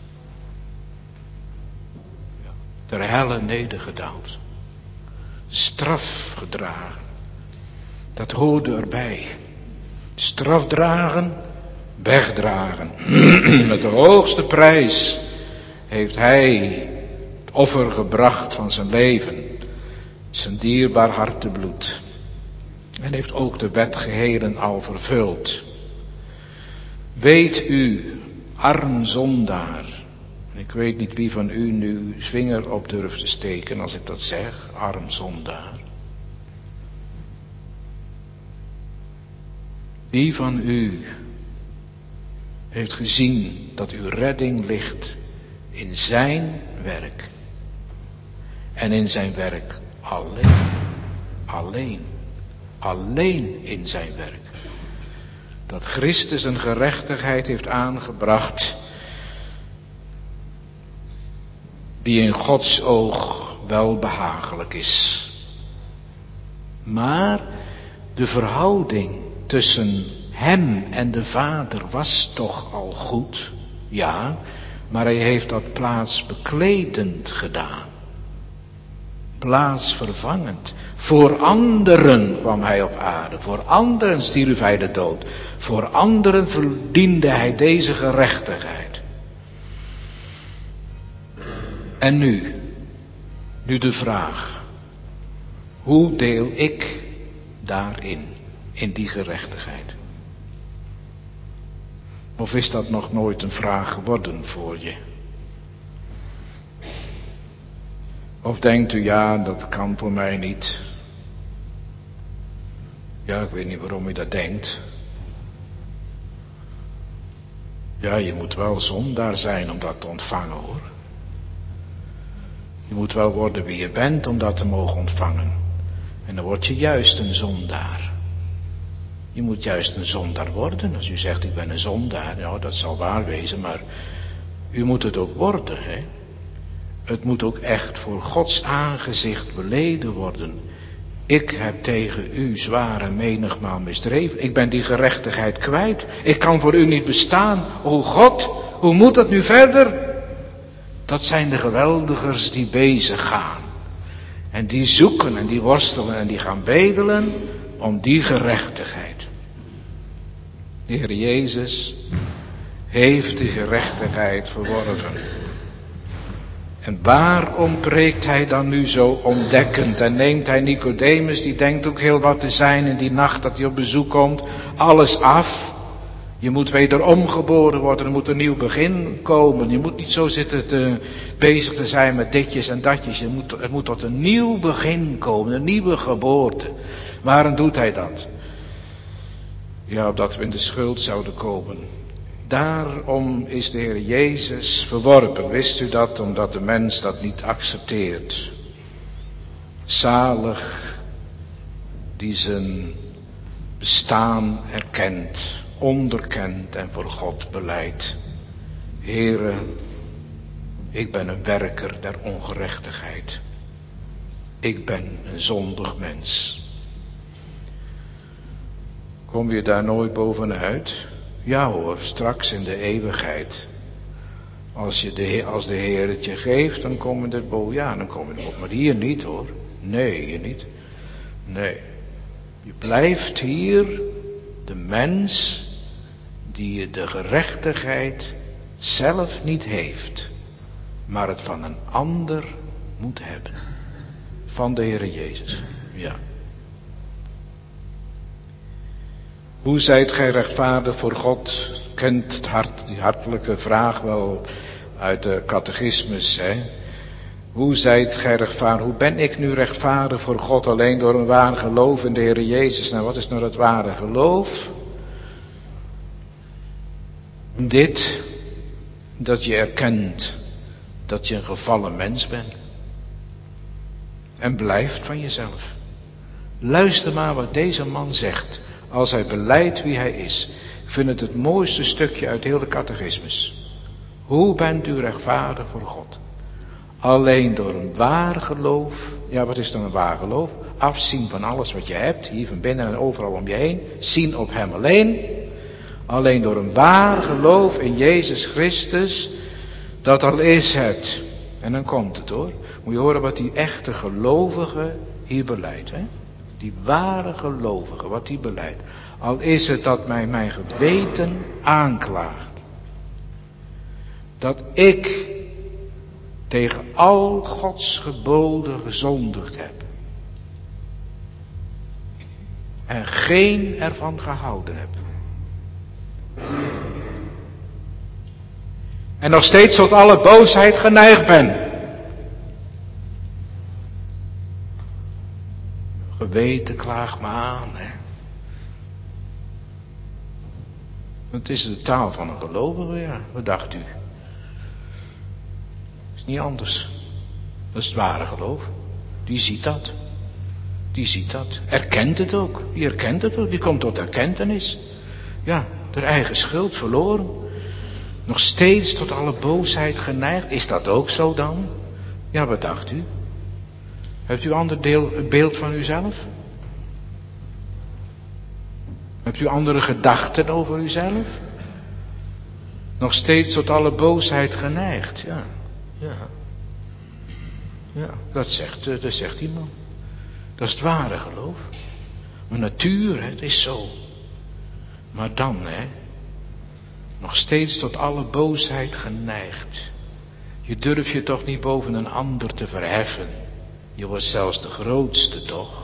Ter helle nedergedaald. Straf gedragen. Dat hoorde erbij. Straf dragen, wegdragen. Met de hoogste prijs heeft hij het offer gebracht van zijn leven. Zijn dierbaar hartebloed. En heeft ook de wet geheel en al vervuld. Weet u, arm zondaar. Ik weet niet wie van u nu vinger op durft te steken als ik dat zeg, arm zondaar. Wie van u heeft gezien dat uw redding ligt in zijn werk. En in zijn werk alleen. Alleen. Alleen in zijn werk. Dat Christus een gerechtigheid heeft aangebracht. Die in Gods oog wel behagelijk is. Maar de verhouding tussen hem en de Vader was toch al goed. Ja, maar hij heeft dat plaatsbekledend gedaan. Plaatsvervangend. Voor anderen kwam hij op aarde. Voor anderen stierf hij de dood. Voor anderen verdiende hij deze gerechtigheid. En nu, nu de vraag. Hoe deel ik daarin, in die gerechtigheid? Of is dat nog nooit een vraag geworden voor je? Of denkt u, ja, dat kan voor mij niet. Ja, ik weet niet waarom u dat denkt. Ja, je moet wel zondaar zijn om dat te ontvangen, hoor. Je moet wel worden wie je bent om dat te mogen ontvangen. En dan word je juist een zondaar. Je moet juist een zondaar worden. Als u zegt, ik ben een zondaar, nou, dat zal waar wezen, maar u moet het ook worden, hè. Het moet ook echt voor Gods aangezicht beleden worden. Ik heb tegen u zwaar en menigmaal misdreven. Ik ben die gerechtigheid kwijt. Ik kan voor u niet bestaan. O God, hoe moet dat nu verder? Dat zijn de geweldigers die bezig gaan. En die zoeken en die worstelen en die gaan bedelen om die gerechtigheid. De Heer Jezus heeft die gerechtigheid verworven. En waarom preekt hij dan nu zo ontdekkend? En neemt hij Nicodemus, die denkt ook heel wat te zijn in die nacht dat hij op bezoek komt, alles af? Je moet wederom geboren worden, er moet een nieuw begin komen. Je moet niet zo zitten te, bezig te zijn met ditjes en datjes. Je moet, er moet tot een nieuw begin komen, een nieuwe geboorte. Waarom doet hij dat? Ja, opdat we in de schuld zouden komen. Daarom is de Heer Jezus verworpen. Wist u dat? Omdat de mens dat niet accepteert. Zalig die zijn bestaan erkent, onderkent en voor God belijdt. Heere, ik ben een werker der ongerechtigheid. Ik ben een zondig mens. Kom je daar nooit bovenuit? Ja hoor, straks in de eeuwigheid. Als, je de, als de Heer het je geeft, dan kom je er boven. Ja, dan kom je er op. Maar hier niet hoor. Nee, hier niet. Nee. Je blijft hier de mens die de gerechtigheid zelf niet heeft, maar het van een ander moet hebben. Van de Heere Jezus. Ja. Hoe zijt gij rechtvaardig voor God? Kent het hart, die hartelijke vraag wel uit de catechismus, hè? Hoe zijt gij rechtvaardig? Hoe ben ik nu rechtvaardig voor God alleen door een waar geloof in de Heere Jezus? Nou, wat is nou dat ware geloof? Dit, dat je erkent dat je een gevallen mens bent. En blijft van jezelf. Luister maar wat deze man zegt, als hij belijdt wie hij is. Ik vind het het mooiste stukje uit heel de catechismus. Hoe bent u rechtvaardig voor God? Alleen door een waar geloof. Ja, wat is dan een waar geloof? Afzien van alles wat je hebt, hier van binnen en overal om je heen. Zien op hem alleen. Alleen door een waar geloof in Jezus Christus. Dat al is het. En dan komt het hoor. Moet je horen wat die echte gelovige hier beleidt. Hè? Die ware gelovige, wat die beleidt. Al is het dat mij mijn geweten aanklaagt. Dat ik tegen al Gods geboden gezondigd heb. En geen ervan gehouden heb. En nog steeds tot alle boosheid geneigd ben. Geweten klaagt me aan, hè. Het is de taal van een gelovige, ja. Wat dacht u? Is niet anders. Dat is het ware geloof. Die ziet dat. Die ziet dat. Erkent het ook. Die erkent het ook. Die komt tot erkentenis. Ja, de eigen schuld verloren. Nog steeds tot alle boosheid geneigd. Is dat ook zo dan? Ja, wat dacht u? Hebt u een ander deel, een beeld van uzelf? Hebt u andere gedachten over uzelf? Nog steeds tot alle boosheid geneigd. Ja, ja. Ja, dat zegt, dat zegt die man. Dat is het ware geloof. Mijn natuur, het is zo. Maar dan, hè. Nog steeds tot alle boosheid geneigd. Je durft je toch niet boven een ander te verheffen. Je wordt zelfs de grootste toch?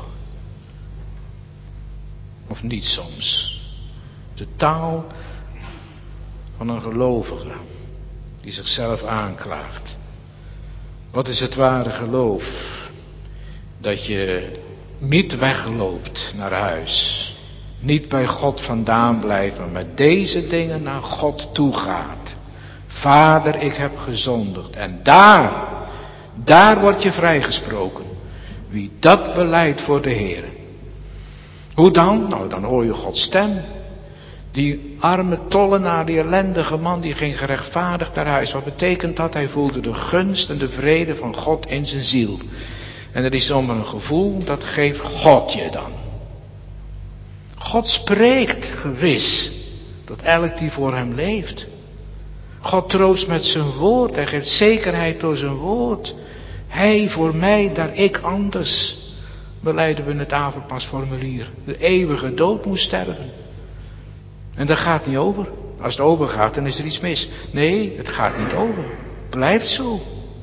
Of niet soms? De taal van een gelovige die zichzelf aanklaagt. Wat is het ware geloof? Dat je niet wegloopt naar huis. Niet bij God vandaan blijft, maar met deze dingen naar God toe gaat. Vader, ik heb gezondigd. En daar, daar word je vrijgesproken. Wie dat belijdt voor de Heer. Hoe dan? Nou, dan hoor je Gods stem. Die arme tollenaar, die ellendige man, die ging gerechtvaardigd naar huis. Wat betekent dat? Hij voelde de gunst en de vrede van God in zijn ziel. En er is zomaar een gevoel, dat geeft God je dan. God spreekt gewis tot elk die voor hem leeft. God troost met zijn woord. Hij geeft zekerheid door zijn woord. Hij voor mij, daar ik anders. Belijden we in het avondpasformulier. De eeuwige dood moest sterven. En dat gaat niet over. Als het overgaat, dan is er iets mis. Nee, het gaat niet over. Blijft zo.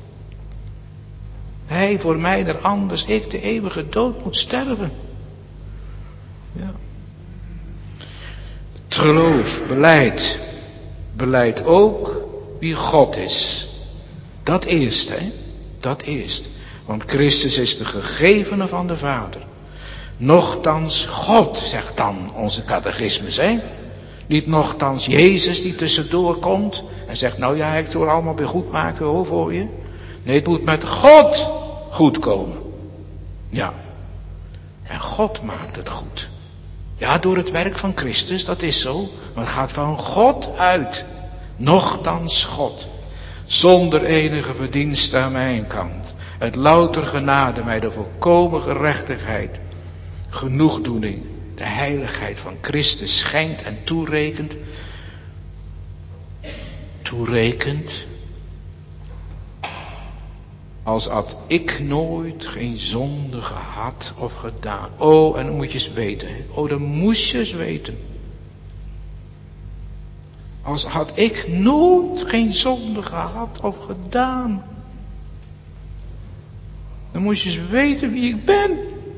Hij voor mij, daar anders ik de eeuwige dood moet sterven. Ja. Het geloof, beleid. Beleid ook wie God is. Dat eerst, hè. Dat eerst. Want Christus is de gegevene van de Vader. Nochtans God, zegt dan onze catechismus, hè. Niet nochtans Jezus die tussendoor komt en zegt, nou ja, ik wil allemaal weer goed maken hoor voor je. Nee, het moet met God goed komen. Ja. En God maakt het goed. Ja, door het werk van Christus, dat is zo. Maar het gaat van God uit. Nochtans God. Zonder enige verdienste aan mijn kant. Het louter genade mij de volkomen gerechtigheid. Genoegdoening. De heiligheid van Christus schenkt en toerekent. Toerekent. Als had ik nooit geen zonde gehad of gedaan. Oh, en dan moet je eens weten. Oh, dan moest je eens weten. Als had ik nooit geen zonde gehad of gedaan. Dan moest je eens weten wie ik ben.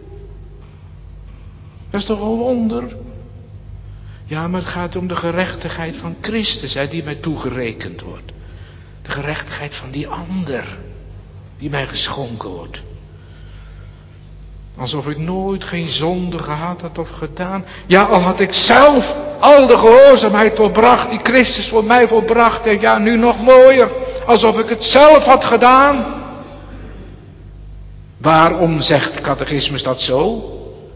Dat is toch een wonder? Ja, maar het gaat om de gerechtigheid van Christus, hè, die mij toegerekend wordt. De gerechtigheid van die ander, die mij geschonken wordt. Alsof ik nooit geen zonde gehad had of gedaan. Ja, al had ik zelf al de gehoorzaamheid volbracht die Christus voor mij volbracht heeft. Ja, nu nog mooier. Alsof ik het zelf had gedaan. Waarom zegt de catechismus dat zo?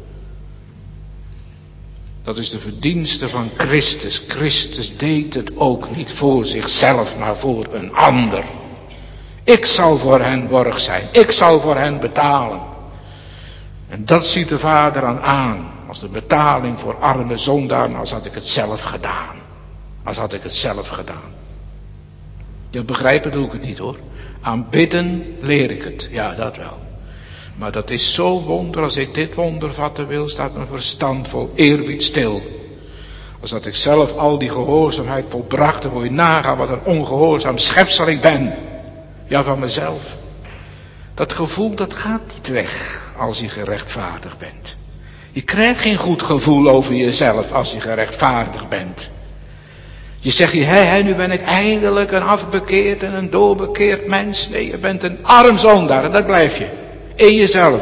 Dat is de verdienste van Christus. Christus deed het ook niet voor zichzelf, maar voor een ander. Ik zal voor hen borg zijn. Ik zal voor hen betalen. En dat ziet de Vader aan aan. Als de betaling voor arme zondaren, als had ik het zelf gedaan. Als had ik het zelf gedaan. Ja, begrijpen doe ik het niet hoor. Aanbidden leer ik het. Ja, dat wel. Maar dat is zo wonder, als ik dit wonder vatten wil, staat mijn verstand vol eerbied stil. Als dat ik zelf al die gehoorzaamheid volbracht, dan moet je nagaan wat een ongehoorzaam schepsel ik ben. Ja, van mezelf. Dat gevoel, dat gaat niet weg als je gerechtvaardigd bent. Je krijgt geen goed gevoel over jezelf als je gerechtvaardigd bent. Je zegt je, hé, hé, nu ben ik eindelijk een afbekeerd en een doorbekeerd mens. Nee, je bent een arm zondaar en dat blijf je. In jezelf.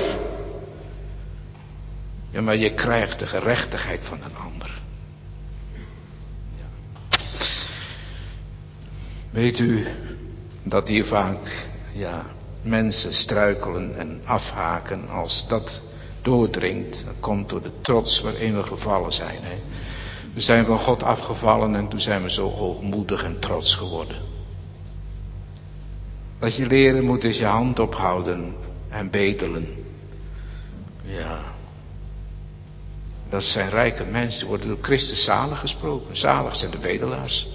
Ja, maar je krijgt de gerechtigheid van een ander. Ja. Weet u dat hier vaak, ja, mensen struikelen en afhaken als dat doordringt. Dat komt door de trots waarin we gevallen zijn. Hè. We zijn van God afgevallen en toen zijn we zo hoogmoedig en trots geworden. Wat je leren moet is je hand ophouden en bedelen. Ja. Dat zijn rijke mensen, die worden door Christus zalig gesproken. Zalig zijn de bedelaars.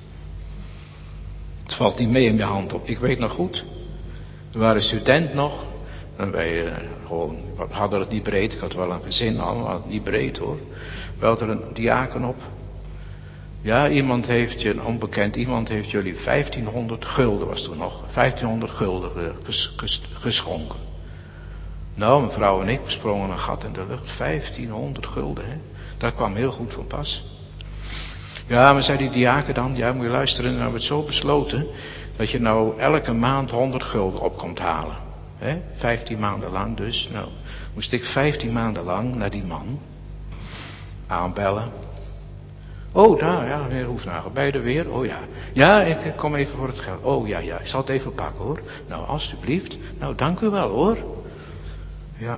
Het valt niet mee om je hand op. Ik weet nog goed. We waren student nog. En wij uh, gewoon, we hadden het niet breed. Ik had wel een gezin al, maar het niet breed hoor. We hadden er een diaken op. Ja, iemand heeft je, een onbekend iemand heeft jullie vijftienhonderd gulden, was toen nog. vijftienhonderd gulden ges, ges, geschonken. Nou, mijn vrouw en ik sprongen een gat in de lucht. vijftienhonderd gulden, hè. Dat kwam heel goed van pas. Ja, maar zei die diaken dan, ja, moet je luisteren, nou hebben we het zo besloten, dat je nou elke maand honderd gulden op komt halen. Hè? vijftien maanden lang dus. Nou, moest ik vijftien maanden lang naar die man aanbellen. Oh, daar, ja, meneer Hoefnagel, bij de weer. Oh ja. Ja, ik kom even voor het geld. Oh ja, ja, ik zal het even pakken hoor. Nou, alstublieft. Nou, dank u wel hoor. Ja.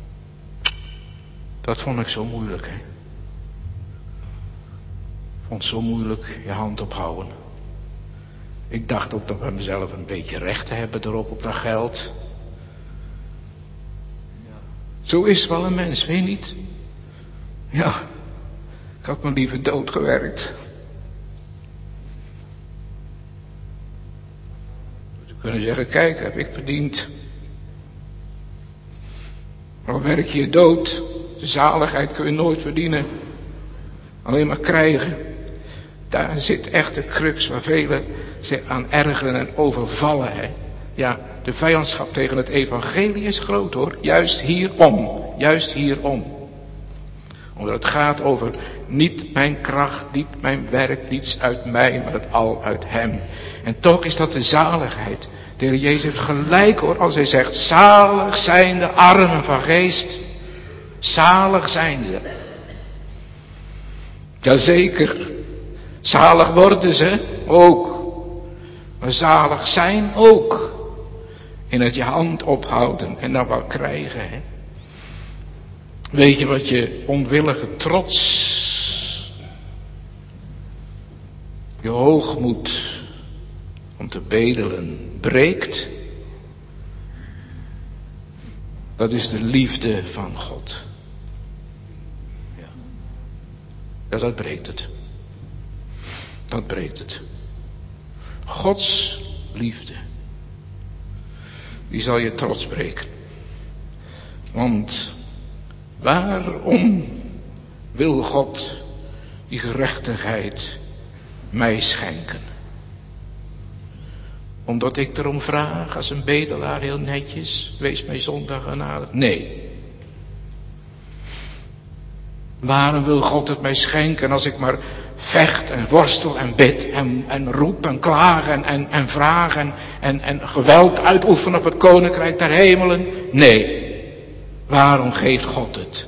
Dat vond ik zo moeilijk, hè. Ik vond het zo moeilijk, je hand ophouden. Ik dacht ook dat bij mezelf een beetje recht te hebben erop op dat geld. Ja. Zo is wel een mens, weet je niet? Ja. Ik had me liever dood gewerkt. Ze kunnen zeggen, kijk, heb ik verdiend. Maar werk je je dood. De zaligheid kun je nooit verdienen. Alleen maar krijgen. Daar zit echt de crux waar velen zich aan ergeren en overvallen. Hè. Ja, de vijandschap tegen het evangelie is groot hoor. Juist hierom. Juist hierom. Omdat het gaat over niet mijn kracht, niet mijn werk, niets uit mij, maar het al uit hem. En toch is dat de zaligheid. De Heer Jezus heeft gelijk hoor, als hij zegt, zalig zijn de armen van geest. Zalig zijn ze. Jazeker. Zalig worden ze ook. Maar zalig zijn ook. In het je hand ophouden en dan wel krijgen. Hè? Weet je wat je onwillige trots, je hoogmoed om te bedelen breekt? Dat is de liefde van God. Ja, ja dat breekt het. Dat breekt het. Gods liefde. Die zal je trots breken. Want waarom wil God die gerechtigheid mij schenken? Omdat ik erom vraag als een bedelaar heel netjes, wees mij zondag genadig? Nee. Waarom wil God het mij schenken als ik maar vecht en worstel en bid en, en roep en klaag en, en, en vraag en, en, en geweld uitoefen op het koninkrijk der hemelen? Nee. Waarom geeft God het?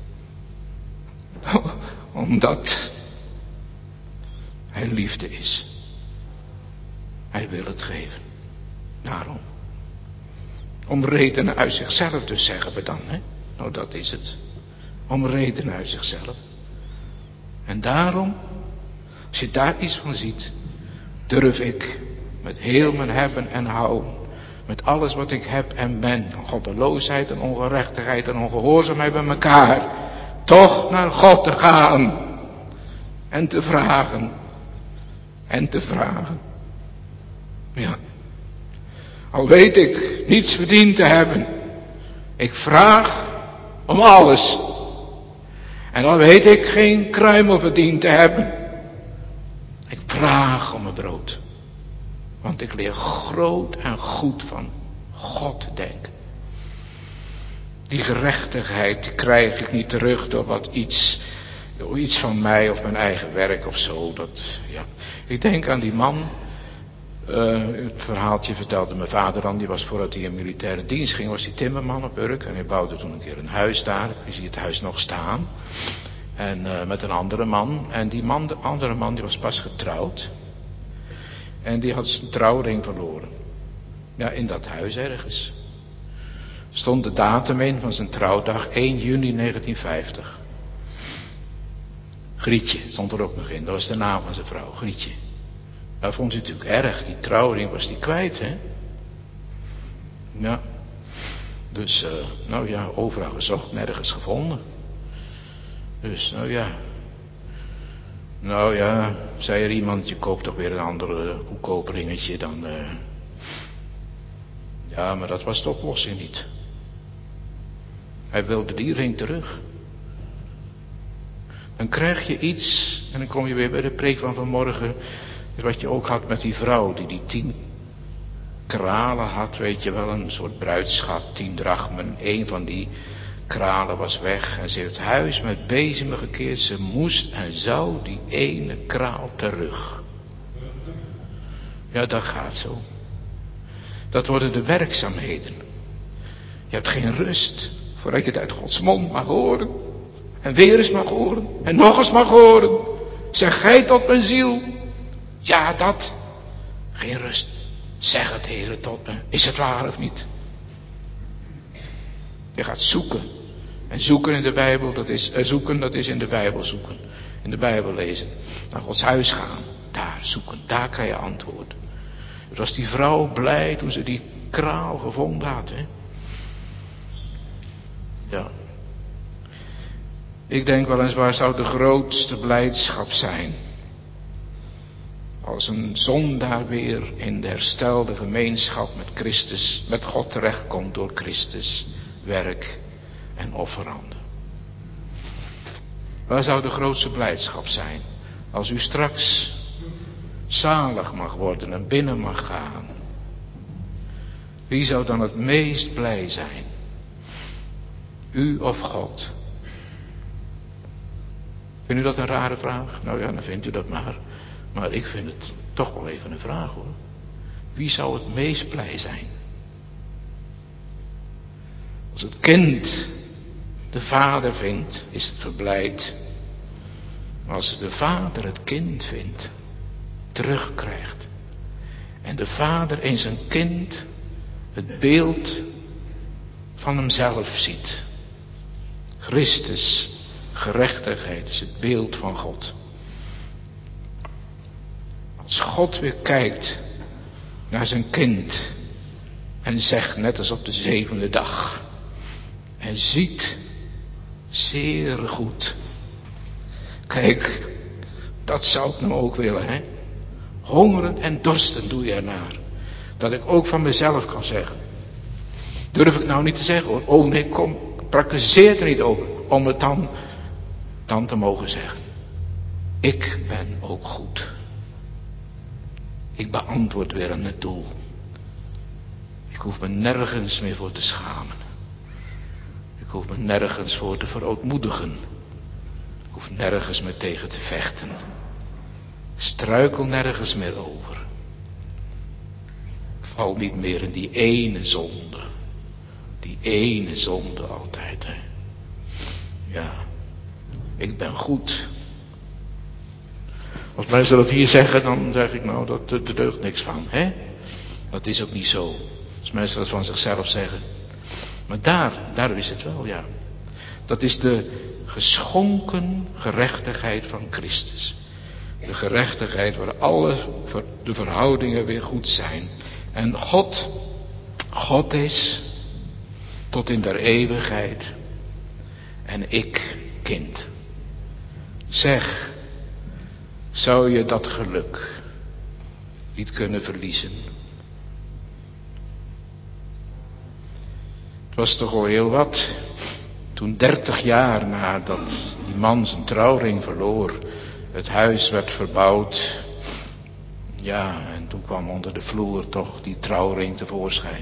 Omdat Hij liefde is. Hij wil het geven. Daarom. Om redenen uit zichzelf dus, zeggen we dan. Hè? Nou, dat is het. Om redenen uit zichzelf. En daarom, als je daar iets van ziet, durf ik met heel mijn hebben en houden, met alles wat ik heb en ben, goddeloosheid en ongerechtigheid en ongehoorzaamheid bij elkaar, toch naar God te gaan en te vragen en te vragen. Ja. Al weet ik niets verdiend te hebben, ik vraag om alles. En al weet ik geen kruimel verdiend te hebben, ik vraag om mijn brood. Want ik leer groot en goed van God te denken. Die gerechtigheid die krijg ik niet terug door wat iets, door iets van mij of mijn eigen werk of zo. Dat, ja. Ik denk aan die man. Uh, het verhaaltje vertelde mijn vader dan. Die was voordat hij in militaire dienst ging, was hij timmerman op Urk. En hij bouwde toen een keer een huis daar. Je ziet het huis nog staan. En uh, met een andere man. En die man, de andere man die was pas getrouwd. En die had zijn trouwring verloren. Ja, in dat huis ergens. Stond de datum in van zijn trouwdag, één juni negentien vijftig. Grietje stond er ook nog in. Dat was de naam van zijn vrouw, Grietje. Dat vond hij natuurlijk erg. Die trouwring was die kwijt, hè. Ja. Dus, uh, nou ja, overal gezocht, nergens gevonden. Dus, nou ja. Nou ja, zei er iemand, je koopt toch weer een ander uh, goedkoop ringetje dan... Uh... Ja, maar dat was de oplossing niet. Hij wilde die ring terug. Dan krijg je iets, en dan kom je weer bij de preek van vanmorgen, wat je ook had met die vrouw die die tien kralen had, weet je wel, een soort bruidschat, tien drachmen. Een van die kralen was weg en ze heeft het huis met bezemen gekeerd. Ze moest en zou die ene kraal terug. Ja, dat gaat zo. Dat worden de werkzaamheden. Je hebt geen rust voordat je het uit Gods mond mag horen. En weer eens mag horen. En nog eens mag horen. Zeg gij tot mijn ziel. Ja, dat. Geen rust. Zeg het, Heere, tot me. Is het waar of niet? Je gaat zoeken. En zoeken in de Bijbel, dat is, uh, zoeken, dat is in de Bijbel zoeken. In de Bijbel lezen. Naar Gods huis gaan. Daar zoeken. Daar krijg je antwoord. Dus was die vrouw blij toen ze die kraal gevonden had, hè? Ja. Ik denk wel eens, waar zou de grootste blijdschap zijn? Als een zondaar weer in de herstelde gemeenschap met Christus, met God terechtkomt door Christus, werk en offeranden. Waar zou de grootste blijdschap zijn? Als u straks zalig mag worden en binnen mag gaan. Wie zou dan het meest blij zijn? U of God? Vindt u dat een rare vraag? Nou ja, dan vindt u dat maar. Maar ik vind het toch wel even een vraag, hoor. Wie zou het meest blij zijn? Als het kind de vader vindt, is het verblijd. Maar als de vader het kind vindt, terugkrijgt. En de vader in zijn kind het beeld van hemzelf ziet. Christus, gerechtigheid, is het beeld van God. Als God weer kijkt naar zijn kind en zegt, net als op de zevende dag, en ziet, zeer goed. Kijk, dat zou ik nou ook willen, hè. Hongeren en dorsten doe je ernaar. Dat ik ook van mezelf kan zeggen. Durf ik nou niet te zeggen hoor. Oh nee, kom, praktiseer er niet over. Om het dan, dan te mogen zeggen. Ik ben ook goed. Ik beantwoord weer aan het doel. Ik hoef me nergens meer voor te schamen. Ik hoef me nergens voor te verootmoedigen. Ik hoef nergens meer tegen te vechten. Struikel nergens meer over. Ik val niet meer in die ene zonde. Die ene zonde altijd. Hè. Ja, ik ben goed. Als mensen dat hier zeggen, dan zeg ik nou, dat er deugt niks van. Hè? Dat is ook niet zo. Als mensen dat van zichzelf zeggen. Maar daar, daar is het wel, ja. Dat is de geschonken gerechtigheid van Christus. De gerechtigheid waar alle de verhoudingen weer goed zijn. En God, God is tot in der eeuwigheid. En ik kind. Zeg, zou je dat geluk niet kunnen verliezen? Het was toch al heel wat. Toen dertig jaar nadat die man zijn trouwring verloor, het huis werd verbouwd. Ja, en toen kwam onder de vloer toch die trouwring tevoorschijn.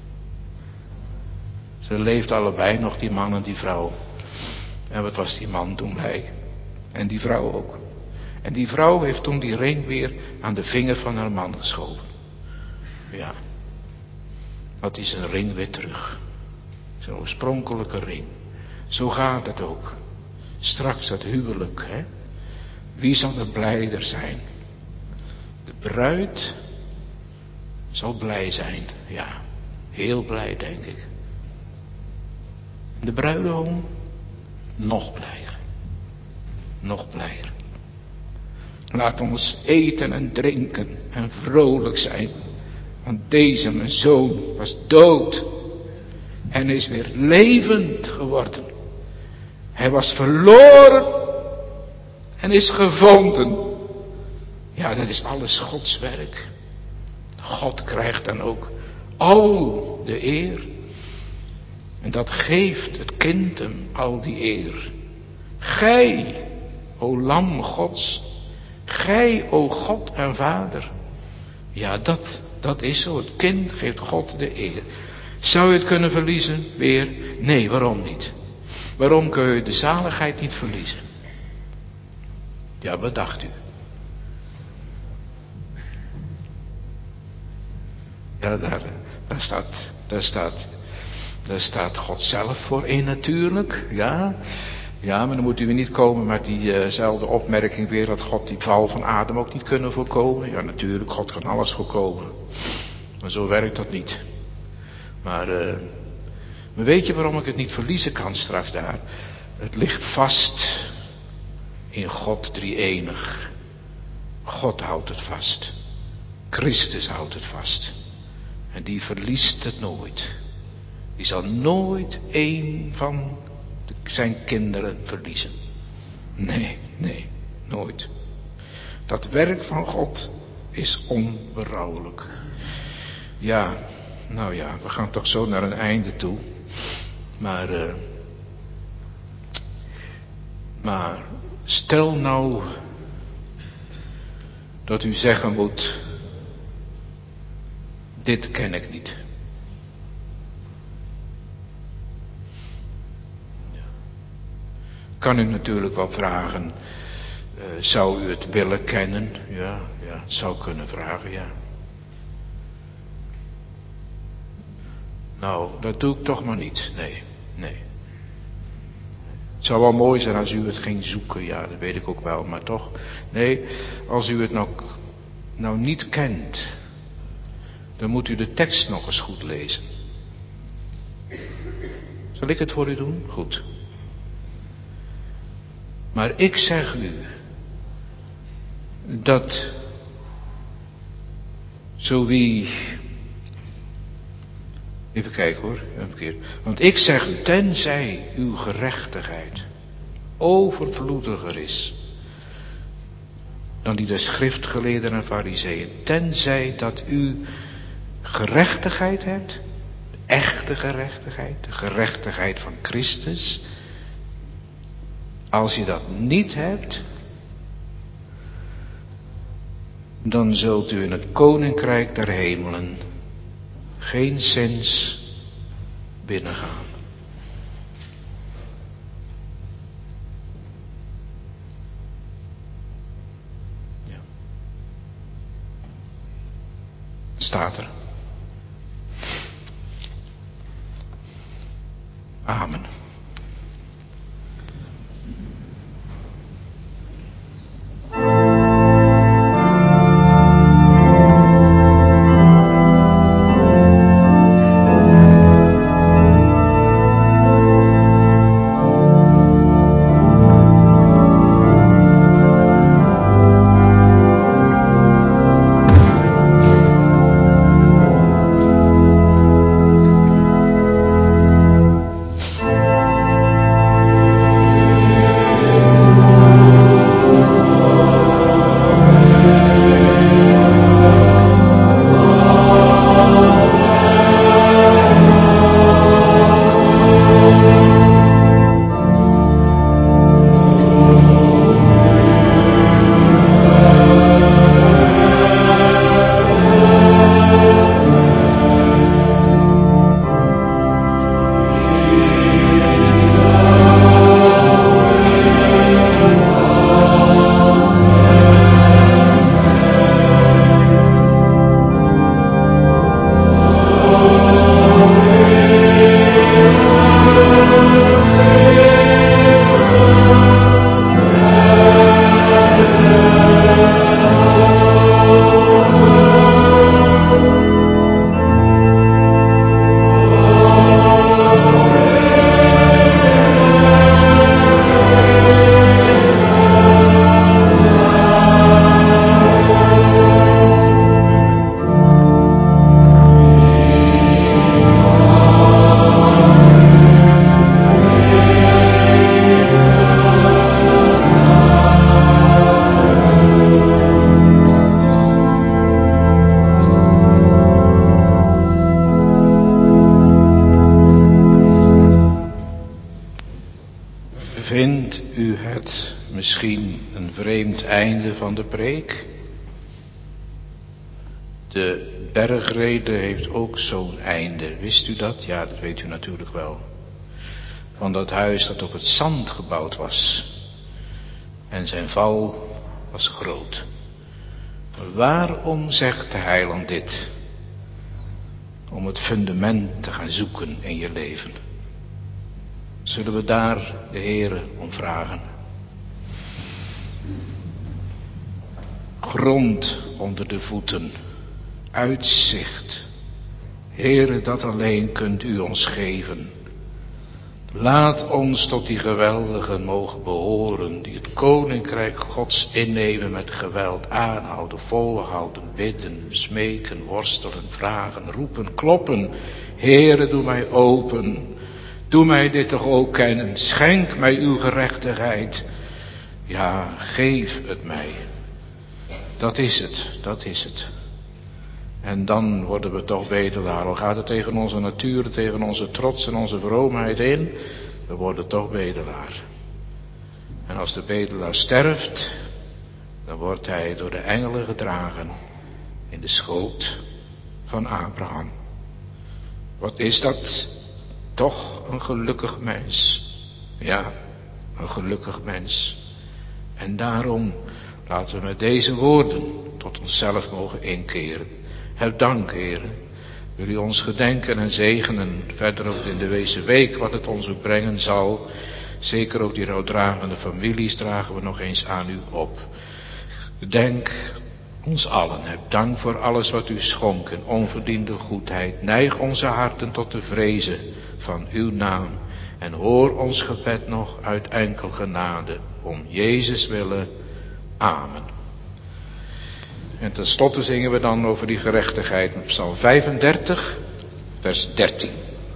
Ze leefden allebei nog, die man en die vrouw. En wat was die man toen blij. En die vrouw ook. En die vrouw heeft toen die ring weer aan de vinger van haar man geschoven. Ja. Dat is een ring weer terug. Zo'n oorspronkelijke ring. Zo gaat het ook. Straks het huwelijk, hè. Wie zal er blijder zijn? De bruid zal blij zijn. Ja, heel blij denk ik. De bruidegom nog blijer. Nog blijer. Laat ons eten en drinken en vrolijk zijn. Want deze mijn zoon was dood en is weer levend geworden. Hij was verloren en is gevonden. Ja, dat is alles Gods werk. God krijgt dan ook al de eer. En dat geeft het kind hem al die eer. Gij, o lam Gods, gij, o God en Vader. Ja, dat, dat is zo. Het kind geeft God de eer. Zou je het kunnen verliezen? Weer? Nee, waarom niet? Waarom kun je de zaligheid niet verliezen? Ja, wat dacht u? Ja, daar, daar staat, daar staat, daar staat God zelf voor in natuurlijk, ja. Ja, maar dan moet u weer niet komen met diezelfde uh opmerking weer dat God die val van Adam ook niet kunnen voorkomen. Ja, natuurlijk, God kan alles voorkomen. Maar zo werkt dat niet. Maar, uh, maar weet je waarom ik het niet verliezen kan straks daar? Het ligt vast in God drie-enig. God houdt het vast. Christus houdt het vast. En die verliest het nooit. Die zal nooit één van de, zijn kinderen verliezen. Nee, nee, nooit. Dat werk van God is onberouwelijk. Ja, nou ja, we gaan toch zo naar een einde toe. Maar, uh, maar stel nou dat u zeggen moet, dit ken ik niet. Kan u natuurlijk wel vragen, uh, zou u het willen kennen? Ja, ja, het zou kunnen vragen, ja. Nou, dat doe ik toch maar niet. Nee, nee. Het zou wel mooi zijn als u het ging zoeken, ja, dat weet ik ook wel, maar toch. Nee, als u het nou, nou niet kent, dan moet u de tekst nog eens goed lezen. Zal ik het voor u doen? Goed. Maar ik zeg u dat zo wie... Even kijken hoor, een keer. Want ik zeg u, tenzij uw gerechtigheid overvloediger is dan die der schriftgeleerden en farizeeën, tenzij dat u gerechtigheid hebt, de echte gerechtigheid, de gerechtigheid van Christus. Als je dat niet hebt, dan zult u in het koninkrijk der hemelen geen zins binnengaan. Ja. Staat er. Amen. Vindt u het misschien een vreemd einde van de preek? De bergrede heeft ook zo'n einde. Wist u dat? Ja, dat weet u natuurlijk wel. Van dat huis dat op het zand gebouwd was. En zijn val was groot. Maar waarom zegt de heiland dit? Om het fundament te gaan zoeken in je leven. Zullen we daar de Heere om vragen? Grond onder de voeten, uitzicht. Heere, dat alleen kunt u ons geven. Laat ons tot die geweldigen mogen behoren, die het koninkrijk Gods innemen met geweld, aanhouden, volhouden, bidden, smeken, worstelen, vragen, roepen, kloppen. Heere, doe mij open. Doe mij dit toch ook kennen. Schenk mij uw gerechtigheid. Ja, geef het mij. Dat is het, dat is het. En dan worden we toch bedelaar. Al gaat het tegen onze natuur, tegen onze trots en onze vroomheid in. We worden toch bedelaar. En als de bedelaar sterft, dan wordt hij door de engelen gedragen in de schoot van Abraham. Wat is dat? Toch een gelukkig mens. Ja, een gelukkig mens. En daarom laten we met deze woorden tot onszelf mogen inkeren. Heb dank, Heere. Wil u ons gedenken en zegenen. Verder ook in de wezen week wat het ons ook brengen zal. Zeker ook die rouwdragende families dragen we nog eens aan u op. Denk ons allen. Heb dank voor alles wat u schonk in onverdiende goedheid. Neig onze harten tot de vrezen van uw naam. En hoor ons gebed nog uit enkel genade. om Jezus willen. Amen. En tenslotte zingen we dan over die gerechtigheid met Psalm vijfendertig, vers dertien.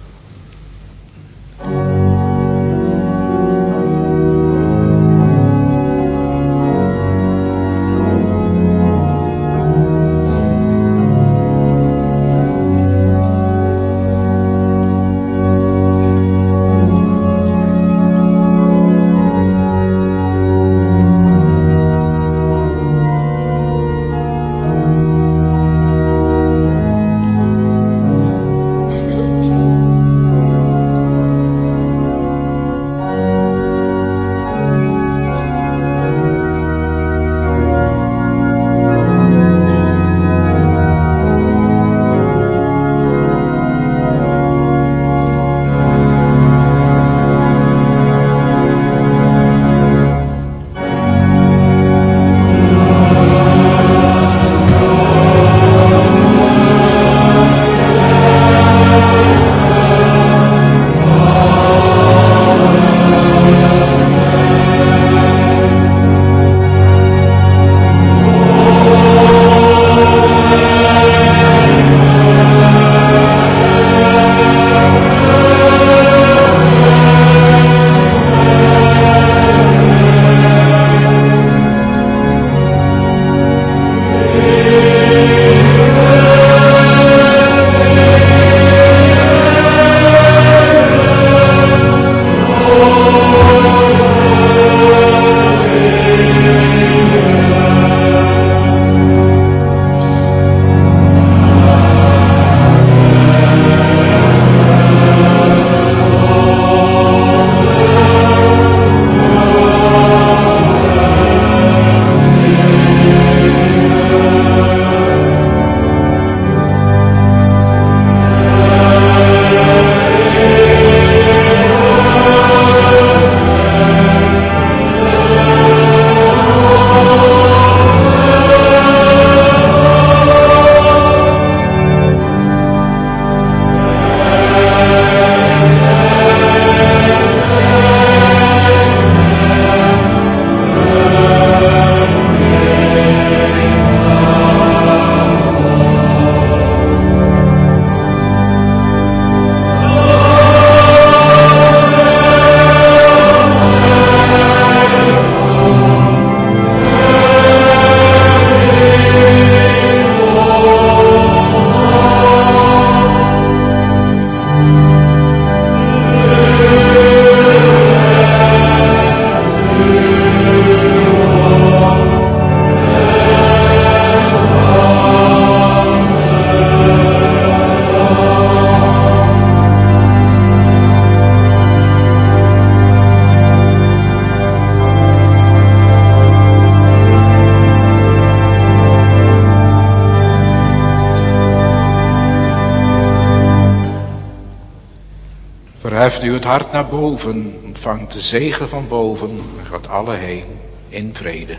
Verheft u het hart naar boven, ontvangt de zegen van boven en gaat alle heen in vrede.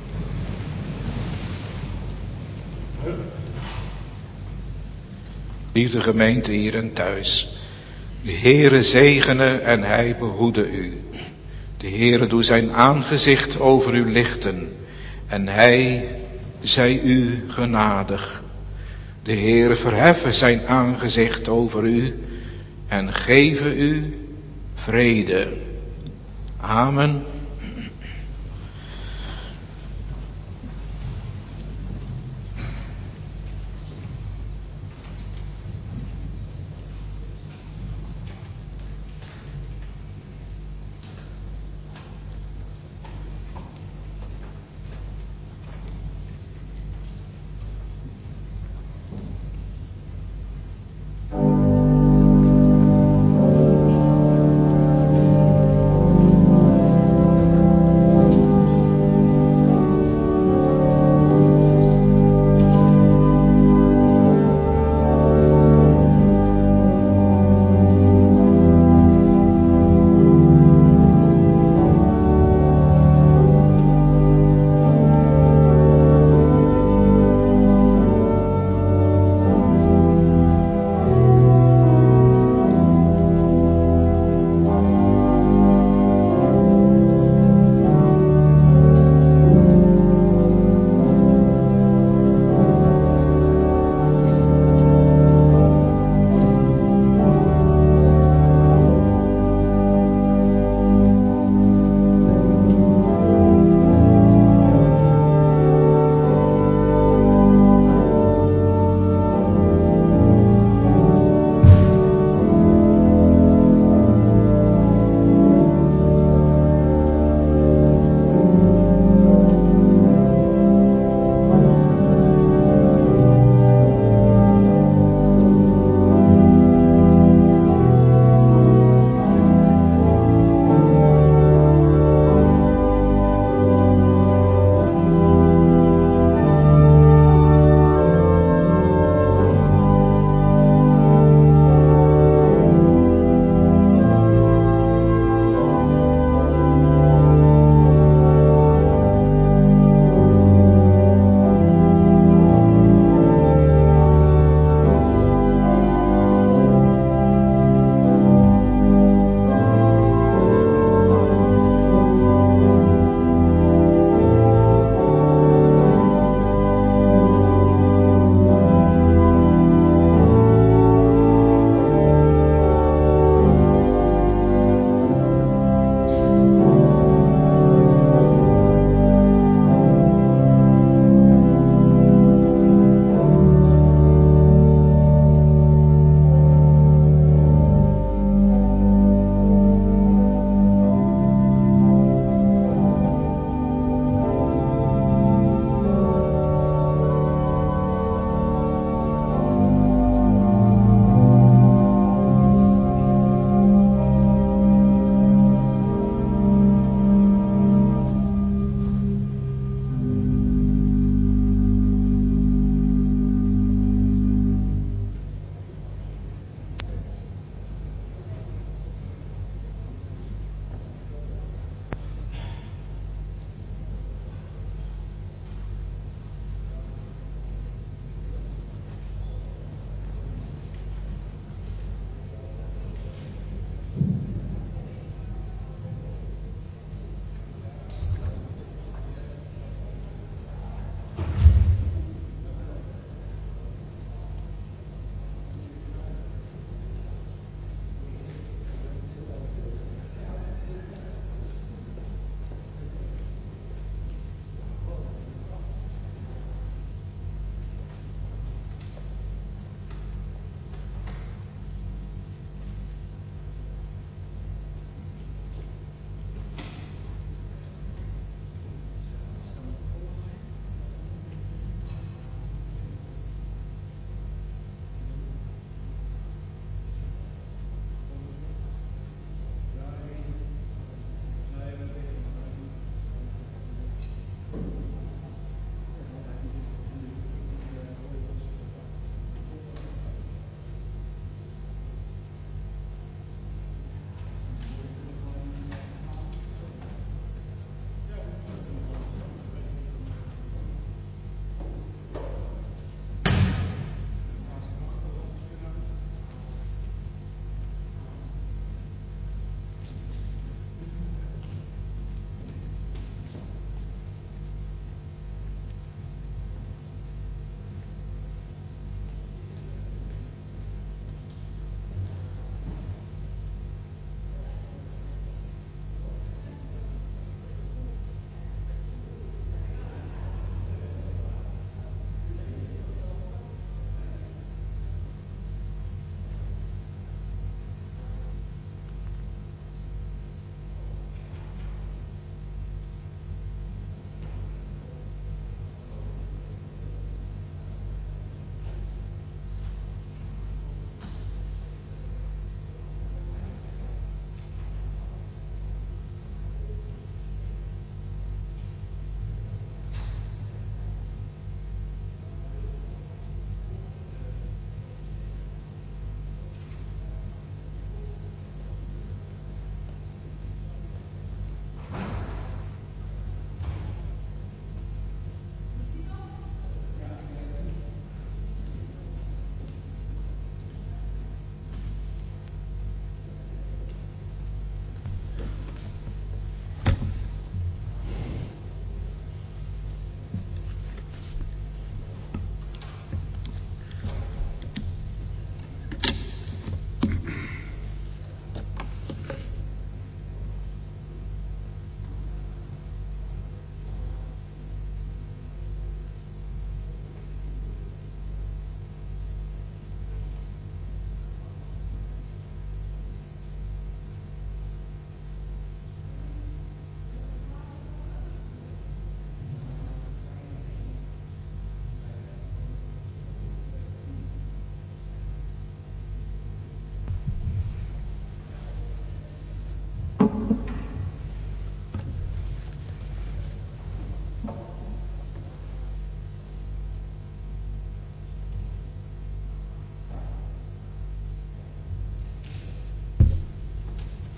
Lieve gemeente hier en thuis, de Heere zegene en hij behoede u. De Heere doe zijn aangezicht over u lichten en hij zij u genadig. De Heere verheffen zijn aangezicht over u en geven u vrede. Amen.